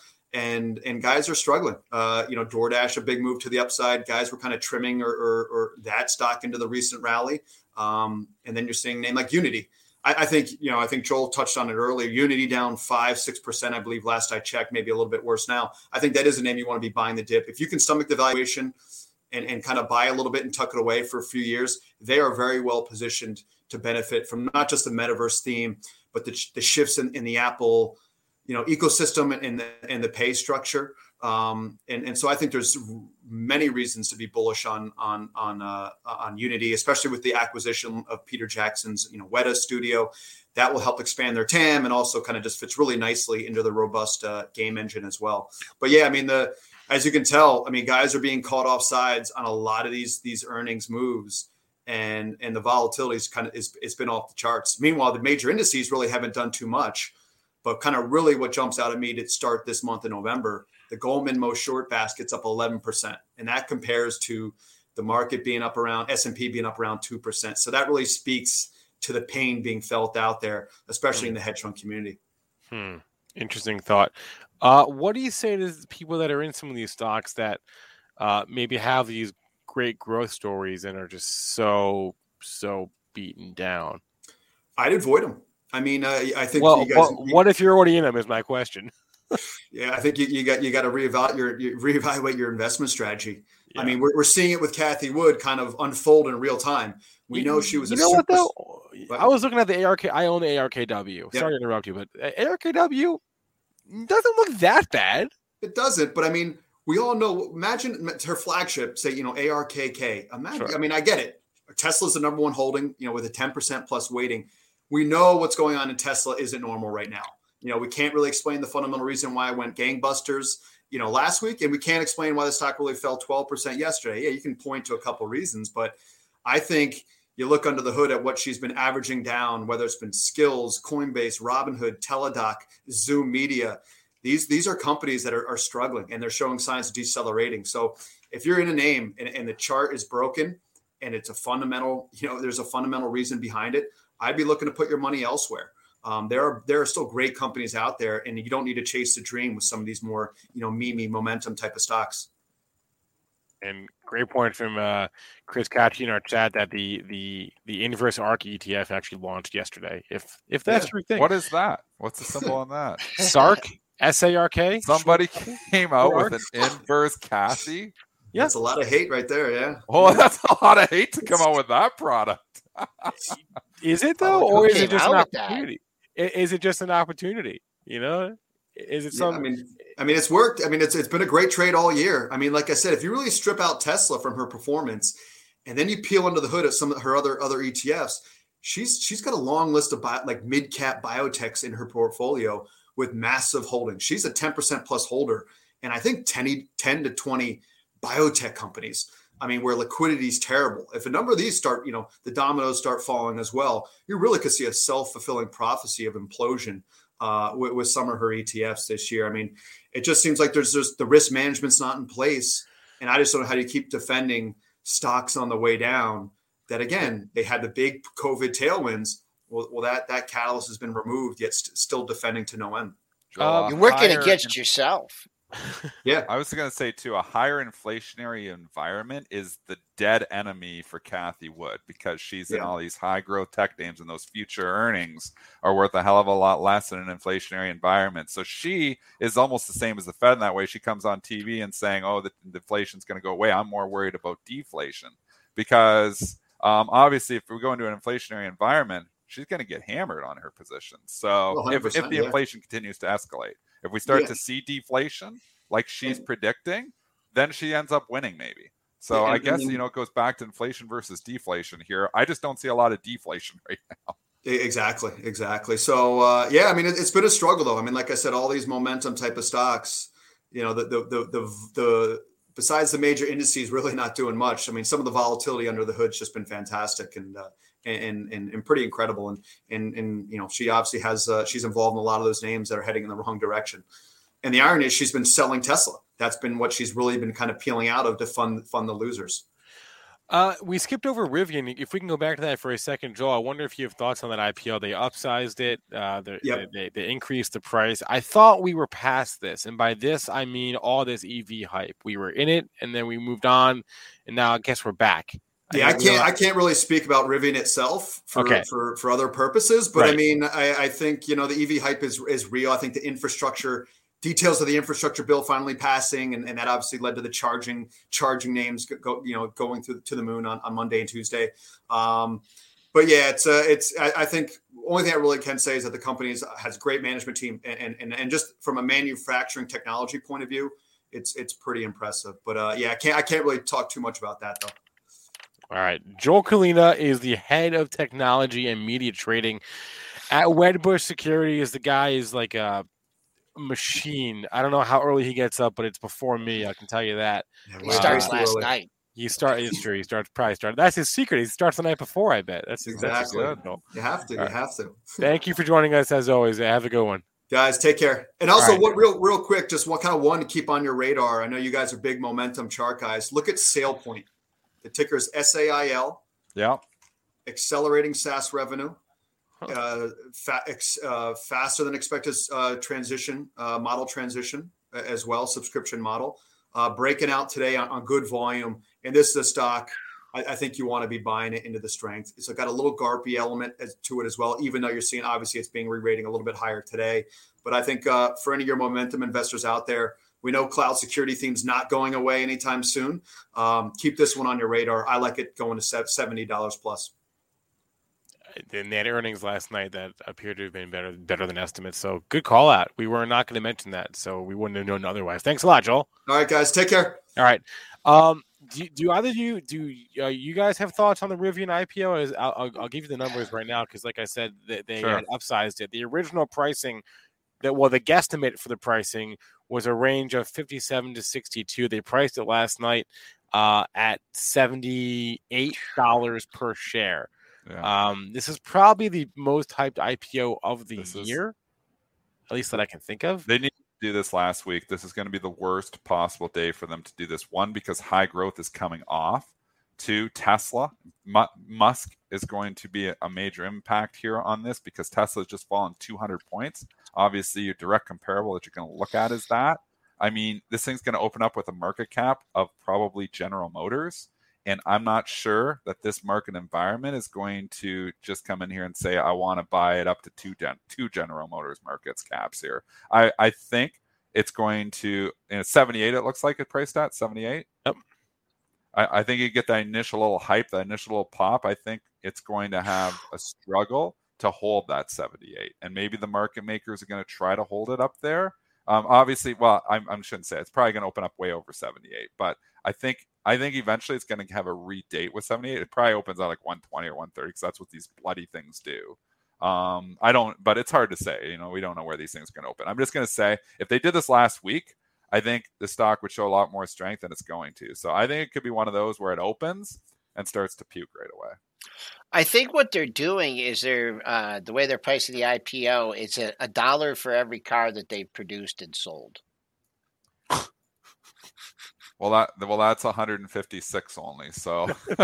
guys are struggling. DoorDash, a big move to the upside. Guys were kind of trimming or that stock into the recent rally. And then you're seeing a name like Unity. I think Joel touched on it earlier. Unity down 5-6%, I believe, last I checked, maybe a little bit worse now. I think that is a name you want to be buying the dip. If you can stomach the valuation and kind of buy a little bit and tuck it away for a few years, they are very well positioned to benefit from not just the metaverse theme, but the shifts in the Apple ecosystem and the pay structure. And so I think there's many reasons to be bullish on Unity, especially with the acquisition of Peter Jackson's, Weta studio. That will help expand their TAM and also kind of just fits really nicely into the robust game engine as well. But yeah, I mean, as you can tell, guys are being caught off sides on a lot of these earnings moves, and the volatility is it's been off the charts. Meanwhile, the major indices really haven't done too much. But kind of really what jumps out at me to start this month in November, the Goldman most short basket's up 11%. And that compares to the market being up around, S&P being up around 2%. So that really speaks to the pain being felt out there, especially in the hedge fund community. Interesting thought. What do you say to people that are in some of these stocks that maybe have these great growth stories and are just so beaten down? I'd avoid them. I mean, I think well, you guys. What if you're already in them? Is my question. Yeah, I think you got to reevaluate your investment strategy. Yeah. I mean, we're seeing it with Cathie Wood kind of unfold in real time. We know she was. What though? I was looking at the ARK. I own the ARKW. Yep. Sorry to interrupt you, but ARKW doesn't look that bad. It doesn't, but I mean, we all know. Imagine her flagship, say, ARKK. Imagine. Sure. I mean, I get it. Tesla's the number one holding, with a 10% plus weighting. We know what's going on in Tesla isn't normal right now. We can't really explain the fundamental reason why it went gangbusters, last week, and we can't explain why the stock really fell 12% yesterday. Yeah, you can point to a couple of reasons, but I think you look under the hood at what she's been averaging down, whether it's been Skills, Coinbase, Robinhood, Teladoc, Zoom Media. These are companies that are struggling, and they're showing signs of decelerating. So if you're in a name and the chart is broken and it's a fundamental, there's a fundamental reason behind it, I'd be looking to put your money elsewhere. There are still great companies out there, and you don't need to chase the dream with some of these more, meme momentum type of stocks. And great point from Chris Catchy in our chat that the inverse ARK ETF actually launched yesterday. If that's your thing, what is that? What's the symbol on that? SARK, SARK. Somebody came out with an inverse Catchy. Yeah, that's a lot of hate right there. Yeah. Oh, that's a lot of hate to come out with that product. Is it though, or is it just an opportunity? Is it just an opportunity? Is it something? Yeah, I mean, it's worked. I mean, it's been a great trade all year. I mean, like I said, if you really strip out Tesla from her performance, and then you peel under the hood at some of her other ETFs, she's got a long list of mid cap biotechs in her portfolio with massive holdings. She's a 10% plus holder, and I think 10 to 20 biotech companies. I mean, where liquidity is terrible. If a number of these start, the dominoes start falling as well, you really could see a self-fulfilling prophecy of implosion with some of her ETFs this year. I mean, it just seems like there's just the risk management's not in place. And I just don't know how you keep defending stocks on the way down that, again, they had the big COVID tailwinds. Well, that catalyst has been removed, yet still defending to no end. You're working against yourself. Yeah, I was going to say too, a higher inflationary environment is the dead enemy for Cathie Wood because she's in all these high growth tech names, and those future earnings are worth a hell of a lot less in an inflationary environment. So she is almost the same as the Fed in that way. She comes on TV and saying, "Oh, the inflation's going to go away." I'm more worried about deflation because obviously, if we go into an inflationary environment, she's going to get hammered on her position. So if the inflation continues to escalate. If we start to see deflation like she's predicting, then she ends up winning maybe. So I guess, it goes back to inflation versus deflation here. I just don't see a lot of deflation right now. Exactly. So, I mean, it's been a struggle though. I mean, like I said, all these momentum type of stocks, the besides the major indices really not doing much. I mean, some of the volatility under the hood's just been fantastic and pretty incredible. And she obviously has, she's involved in a lot of those names that are heading in the wrong direction. And the irony is she's been selling Tesla. That's been what she's really been kind of peeling out of to fund the losers. We skipped over Rivian. If we can go back to that for a second, Joel, I wonder if you have thoughts on that IPO. They upsized it. They increased the price. I thought we were past this. And by this, I mean all this EV hype. We were in it, and then we moved on, and now I guess we're back. Yeah, I can't really speak about Rivian itself for other purposes, but right. I mean, I think, the EV hype is real. I think the infrastructure details of the infrastructure bill finally passing, and that obviously led to the charging names going through to the moon on Monday and Tuesday. But yeah, I think only thing I really can say is that the company has a great management team, and just from a manufacturing technology point of view, it's pretty impressive. But I can't really talk too much about that though. All right. Joel Kalina is the head of technology and media trading at Wedbush Securities. The guy is like a machine. I don't know how early he gets up, but it's before me. I can tell you that. He starts last night. It's true. He probably started. That's his secret. He starts the night before, I bet. That's exactly. Good. You have to. All you have to. Thank you for joining us as always. Have a good one. Guys, take care. And also, real quick, just one to keep on your radar. I know you guys are big momentum chart guys. Look at SailPoint. The ticker is SAIL. Yeah. Accelerating SaaS revenue. faster than expected transition, model transition as well, subscription model. Breaking out today on good volume. And this is a stock I think you want to be buying it into the strength. It's got a little GARPy element to it as well, even though you're seeing, obviously, it's being re-rating a little bit higher today. But I think for any of your momentum investors out there, we know cloud security theme's not going away anytime soon. Keep this one on your radar. I like it going to $70 plus. They had earnings last night that appeared to have been better than estimates. So good call out. We were not going to mention that, so we wouldn't have known otherwise. Thanks a lot, Joel. All right, guys, take care. All right. Do either of you you guys have thoughts on the Rivian IPO? I'll give you the numbers right now because, like I said, they had upsized it. The original pricing, the guesstimate for the pricing was a range of 57 to 62. They priced it last night at $78 per share. Yeah. This is probably the most hyped IPO of the year, at least that I can think of. They need to do this last week. This is going to be the worst possible day for them to do this. One, because high growth is coming off. Two, Tesla. Musk is going to be a major impact here on this because Tesla has just fallen 200 points. Obviously, your direct comparable that you're going to look at is that. I mean, this thing's going to open up with a market cap of probably General Motors. And I'm not sure that this market environment is going to just come in here and say, I want to buy it up to two General Motors markets caps here. I think it's going to, 78, it looks like it priced at 78. Yep. I think you get that initial little hype, that initial little pop. I think it's going to have a struggle to hold that 78. And maybe the market makers are going to try to hold it up there. Obviously, well, I shouldn't say it. It's probably going to open up way over 78. But I think eventually it's going to have a redate with 78. It probably opens at like 120 or 130 because that's what these bloody things do. But it's hard to say. We don't know where these things are going to open. I'm just going to say if they did this last week, I think the stock would show a lot more strength than it's going to. So I think it could be one of those where it opens and starts to puke right away. I think what they're doing is the way they're pricing the IPO, it's $1 for every car that they've produced and sold. Well, that's 156 only. So, maybe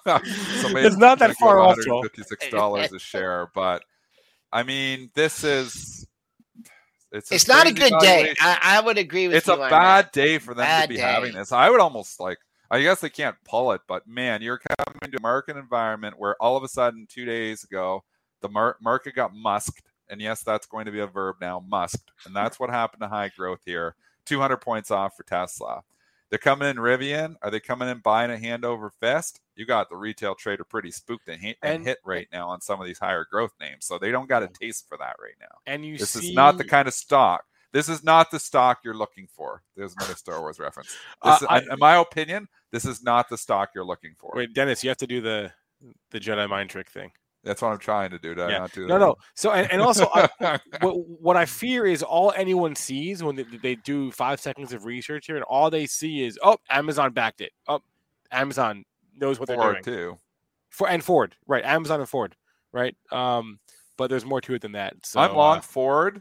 it's not that far off. $156 a share, but I mean, it's not a good day. I would agree with you. It's a bad day for them to be having this. I would almost I guess they can't pull it, but man, you're coming to a market environment where all of a sudden 2 days ago, the market got musked. And yes, that's going to be a verb now, musked. And that's what happened to high growth here. 200 points off for Tesla. They're coming in Rivian. Are they coming in buying a hand over fist? You got the retail trader pretty spooked and hit right now on some of these higher growth names. So they don't got a taste for that right now. And this is not the kind of stock. This is not the stock you're looking for. There's another Star Wars reference. In my opinion, this is not the stock you're looking for. Wait, Dennis, you have to do the Jedi mind trick thing. That's what I'm trying to do. Not do that? No. So, and also, what I fear is all anyone sees when they do 5 seconds of research here, and all they see is, Amazon backed it. Amazon knows what they're doing. Too. Ford, right? Amazon and Ford, right? But there's more to it than that. So I'm long Ford,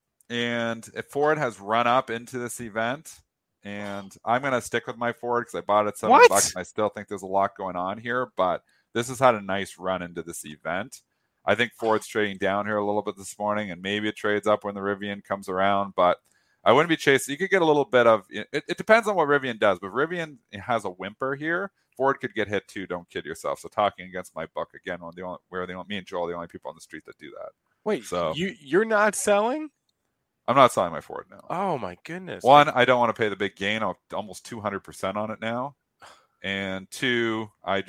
and if Ford has run up into this event, and I'm going to stick with my Ford because I bought it $7. And I still think there's a lot going on here, but this has had a nice run into this event. I think Ford's trading down here a little bit this morning, and maybe it trades up when the Rivian comes around, but I wouldn't be chasing. You could get a little bit of it. It depends on what Rivian does, but Rivian has a whimper here. Ford could get hit too. Don't kid yourself. So talking against my buck again, me and Joel are the only people on the street that do that. Wait, so you're not selling? I'm not selling my Ford now. Oh my goodness. One, I don't want to pay the big gain. I'm almost 200% on it now. And two, I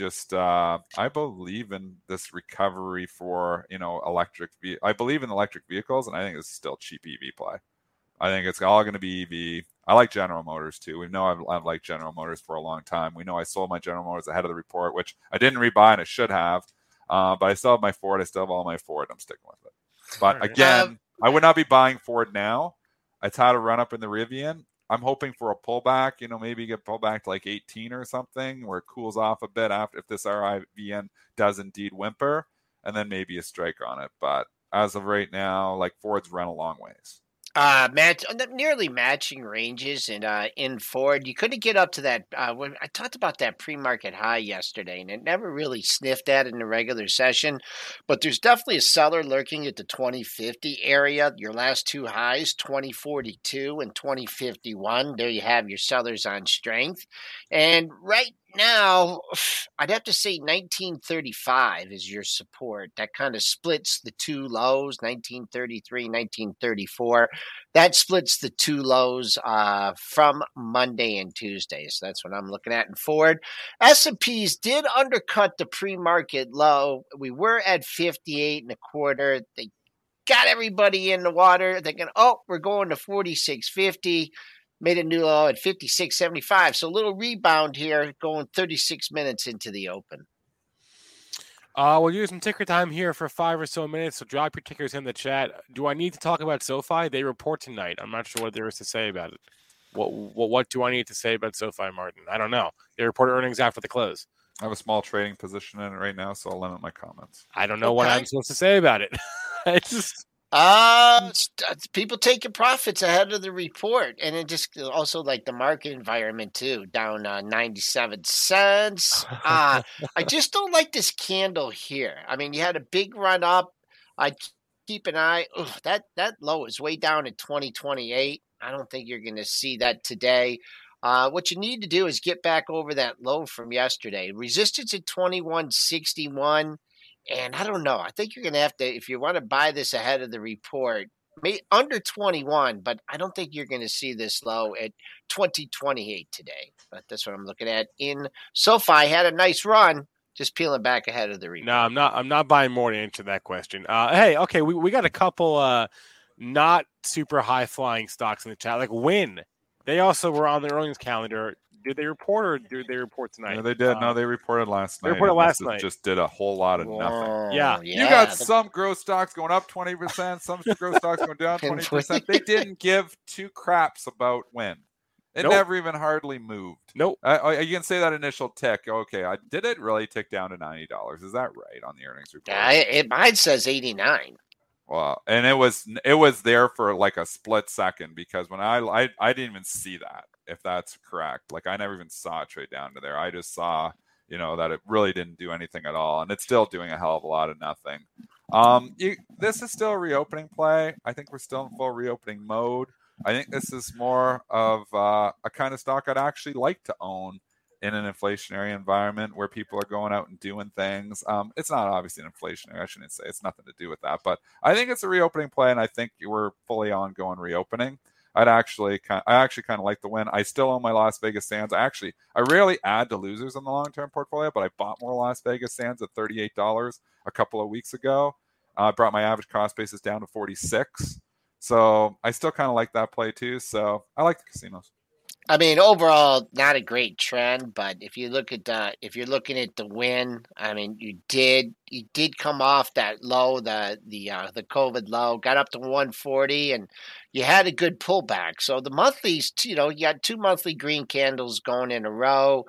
believe in this recovery for, electric. I believe in electric vehicles, and I think it's still cheap EV play. I think it's all going to be EV. I like General Motors too. We know I've liked General Motors for a long time. We know I sold my General Motors ahead of the report, which I didn't rebuy and I should have. But I still have my Ford. I still have all my Ford. I'm sticking with it. But again, I would not be buying Ford now. It's had a run up in the Rivian. I'm hoping for a pullback, maybe get pulled back to like 18 or something where it cools off a bit after if this RIVN does indeed whimper, and then maybe a strike on it. But as of right now, like Ford's run a long ways. Nearly matching ranges, and in Ford, you couldn't get up to that. When I talked about that pre-market high yesterday, and it never really sniffed at in the regular session, but there's definitely a seller lurking at the 2050 area. Your last two highs, 2042 and 2051. There you have your sellers on strength, and right now, I'd have to say 1935 is your support. That kind of splits the two lows, 1933, 1934. That splits the two lows from Monday and Tuesday. So that's what I'm looking at in Ford. S&Ps did undercut the pre-market low. We were at 58 and a quarter. They got everybody in the water thinking, we're going to 46.50. Made a new low at 56.75. So a little rebound here going 36 minutes into the open. We'll use some ticker time here for 5 or so minutes. So drop your tickers in the chat. Do I need to talk about SoFi? They report tonight. I'm not sure what there is to say about it. What do I need to say about SoFi, Martin? I don't know. They report earnings after the close. I have a small trading position in it right now, so I'll limit my comments. I don't know what I'm supposed to say about it. It's just... people taking profits ahead of the report, and it just also like the market environment too, down 97 cents. I just don't like this candle here. I mean, you had a big run up. I keep an eye. That low is way down at 2028. I don't think you're going to see that today. What you need to do is get back over that low from yesterday. Resistance at 2161. And I don't know. I think you're going to have to, if you want to buy this ahead of the report, under 21, but I don't think you're going to see this low at 2028 today. But that's what I'm looking at. In SoFi had a nice run, just peeling back ahead of the report. No, I'm not buying more to answer that question. Hey, okay, we got a couple not super high flying stocks in the chat, like Wynn. They also were on the earnings calendar. Did they report or did they report tonight? Yeah, they did. No, they reported last night. They reported last night. Just did a whole lot of nothing. Yeah. You got some growth stocks going up 20%, some growth stocks going down 20%. They didn't give two craps about Wynn. It never even hardly moved. Nope. You can say that initial tick. Okay, did it really tick down to $90? Is that right on the earnings report? Mine says 89. Well, and it was there for like a split second, because when I didn't even see that, if that's correct. Like I never even saw it trade down to there. I just saw, that it really didn't do anything at all, and it's still doing a hell of a lot of nothing. This is still a reopening play. I think we're still in full reopening mode. I think this is more of a kind of stock I'd actually like to own in an inflationary environment where people are going out and doing things. It's not obviously an inflationary. I shouldn't say it's nothing to do with that, but I think it's a reopening play, and I think we're fully ongoing reopening. I actually kind of like the Wynn. I still own my Las Vegas Sands. I rarely add to losers in the long-term portfolio, but I bought more Las Vegas Sands at $38 a couple of weeks ago. I brought my average cost basis down to 46. So I still kind of like that play too. So I like the casinos. I mean, overall, not a great trend, but if you look at if you're looking at the Wynn, I mean, you did come off that low, the COVID low, got up to 140, and you had a good pullback. So the monthlies, you got 2 monthly green candles going in a row.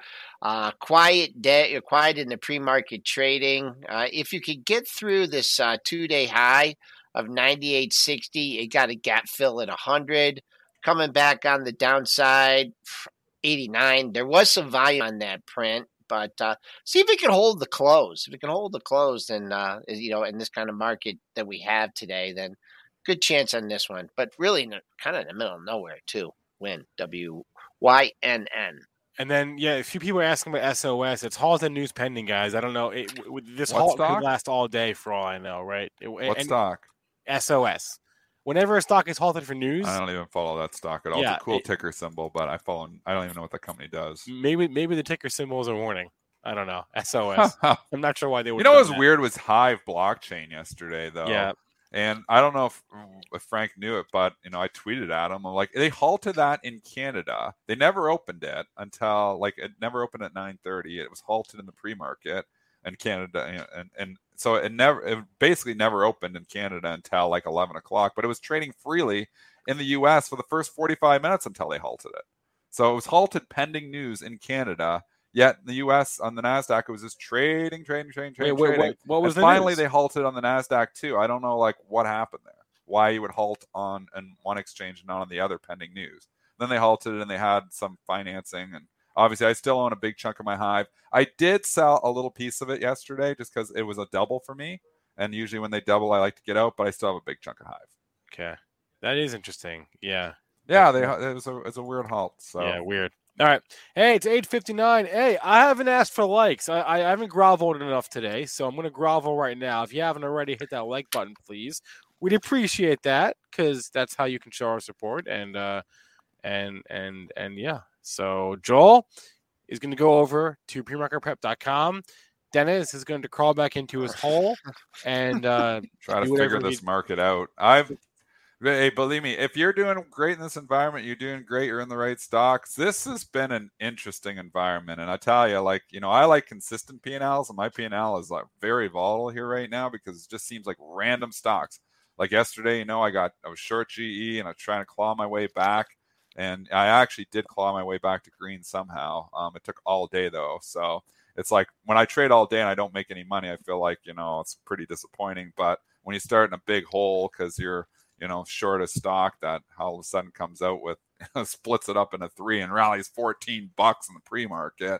Quiet day, quiet in the pre-market trading. If you could get through this 2-day high of 98.60, it got a gap fill at 100. Coming back on the downside, 89. There was some volume on that print, but see if it can hold the close. If it can hold the close, then in this kind of market that we have today, then good chance on this one. But really, kind of in the middle of nowhere too. Wynn, WYNN. And then, a few people are asking about SOS. It's halted news pending, guys. I don't know. This halt could last all day for all I know, right? What stock? SOS. Whenever a stock is halted for news, I don't even follow that stock at all. It's a cool ticker symbol, but I don't even know what the company does. Maybe the ticker symbol is a warning. I don't know. SOS. I'm not sure why they would. What was weird was Hive blockchain yesterday, though. Yeah. And I don't know if Frank knew it, but I tweeted at him. I'm like, they halted that in Canada. They never opened it until it never opened at 9:30. It was halted in the pre-market in Canada, and so it basically never opened in Canada until 11 o'clock. But it was trading freely in the U.S. for the first 45 minutes until they halted it. So it was halted pending news in Canada. Yet in the U.S. on the NASDAQ, it was just trading. Wait, what was and finally, they halted on the NASDAQ too. I don't know what happened there. why you would halt on one exchange and not on the other pending news. Then they halted and they had some financing, and obviously I still own a big chunk of my Hive. I did sell a little piece of it yesterday just because it was a double for me, and usually when they double I like to get out, but I still have a big chunk of Hive. Okay, that is interesting. Yeah, it was a weird halt. So yeah, weird. All right. Hey, it's 8:59. Hey, I haven't asked for likes. I haven't groveled enough today, so I'm going to grovel right now. If you haven't already, hit that like button, please. We'd appreciate that because that's how you can show our support. And yeah. So Joel is going to go over to premarketprep.com. Dennis is going to crawl back into his hole and try to figure this market out. Hey, believe me, if you're doing great in this environment, you're doing great, you're in the right stocks. This has been an interesting environment. And I tell you, I like consistent P&Ls, and my P&L is very volatile here right now because it just seems like random stocks. Like yesterday, I was short GE and I was trying to claw my way back. And I actually did claw my way back to green somehow. It took all day though. So it's like when I trade all day and I don't make any money, I feel like, it's pretty disappointing. But when you start in a big hole because you're, short a stock that all of a sudden comes out with splits it up into 3 and rallies $14 in the pre-market.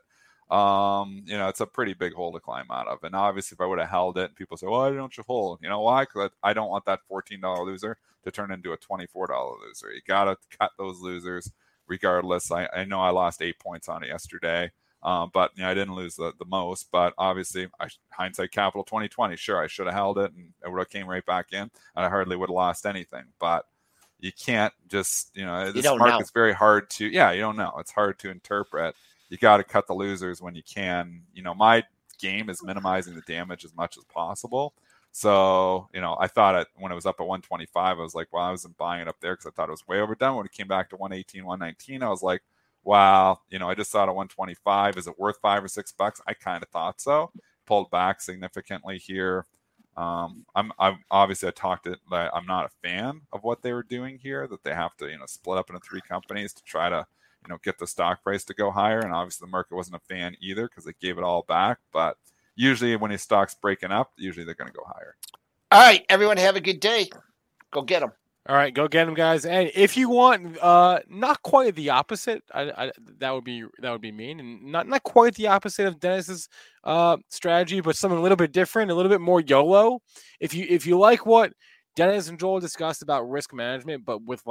It's a pretty big hole to climb out of. And obviously if I would have held it, people say, why don't you hold? You know why? Because I don't want that $14 loser to turn into a $24 loser. You got to cut those losers regardless. I know I lost 8 points on it yesterday. But I didn't lose the most. But obviously, hindsight capital 2020. Sure, I should have held it, and it would have came right back in, and I hardly would have lost anything. But you can't just, this market's very hard to. Yeah, you don't know. It's hard to interpret. You got to cut the losers when you can. My game is minimizing the damage as much as possible. So, I thought when it was up at 125, I was like, well, I wasn't buying it up there because I thought it was way overdone. When it came back to 118, 119, I was like, wow, I just saw it at 125. Is it worth $5 or $6? I kind of thought so. Pulled back significantly here. I'm obviously I talked it that I'm not a fan of what they were doing here, that they have to, split up into 3 companies to try to, get the stock price to go higher. And obviously the market wasn't a fan either because they gave it all back. But usually when your stock's breaking up, usually they're going to go higher. All right, everyone have a good day. Go get them. All right, go get them, guys. And if you want, not quite the opposite, that would be mean, and not quite the opposite of Dennis's strategy, but something a little bit different, a little bit more YOLO. If you like what Dennis and Joel discussed about risk management, but with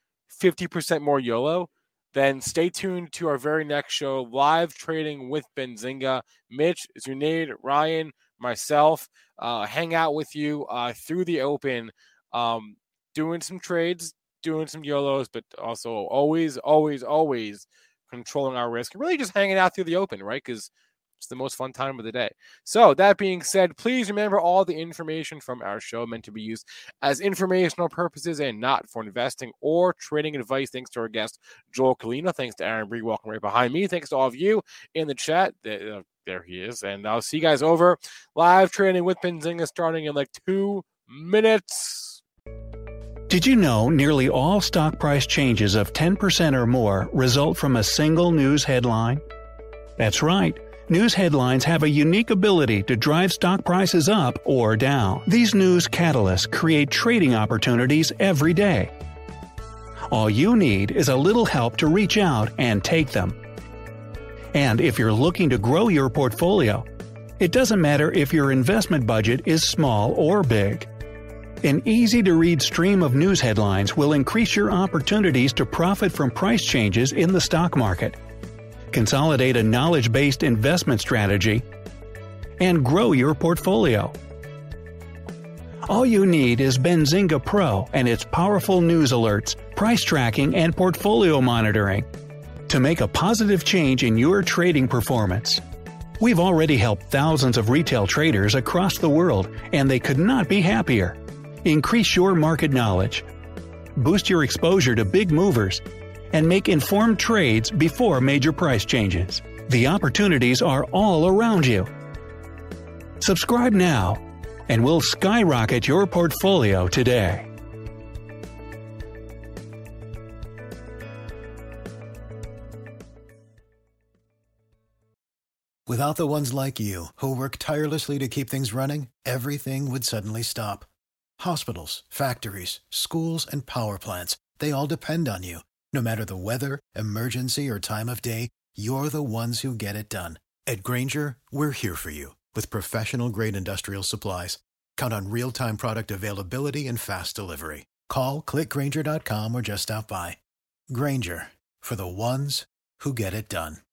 50% more YOLO, then stay tuned to our very next show, Live Trading with Benzinga. Mitch, Zunaid, Ryan, myself, hang out with you through the open. Doing some trades, doing some YOLOs, but also always controlling our risk. Really just hanging out through the open, right? Because it's the most fun time of the day. So that being said, please remember all the information from our show meant to be used as informational purposes and not for investing or trading advice. Thanks to our guest, Joel Colina. Thanks to Aaron Bree, walking right behind me. Thanks to all of you in the chat. There he is. And I'll see you guys over Live Trading with Benzinga starting in 2 minutes. Did you know nearly all stock price changes of 10% or more result from a single news headline? That's right. News headlines have a unique ability to drive stock prices up or down. These news catalysts create trading opportunities every day. All you need is a little help to reach out and take them. And if you're looking to grow your portfolio, it doesn't matter if your investment budget is small or big. An easy-to-read stream of news headlines will increase your opportunities to profit from price changes in the stock market, consolidate a knowledge-based investment strategy, and grow your portfolio. All you need is Benzinga Pro and its powerful news alerts, price tracking, and portfolio monitoring to make a positive change in your trading performance. We've already helped thousands of retail traders across the world, and they could not be happier. Increase your market knowledge, boost your exposure to big movers, and make informed trades before major price changes. The opportunities are all around you. Subscribe now, and we'll skyrocket your portfolio today. Without the ones like you, who work tirelessly to keep things running, everything would suddenly stop. Hospitals, factories, schools, and power plants, they all depend on you. No matter the weather, emergency, or time of day, you're the ones who get it done. At Grainger, we're here for you with professional-grade industrial supplies. Count on real-time product availability and fast delivery. Call, click Grainger.com, or just stop by. Grainger, for the ones who get it done.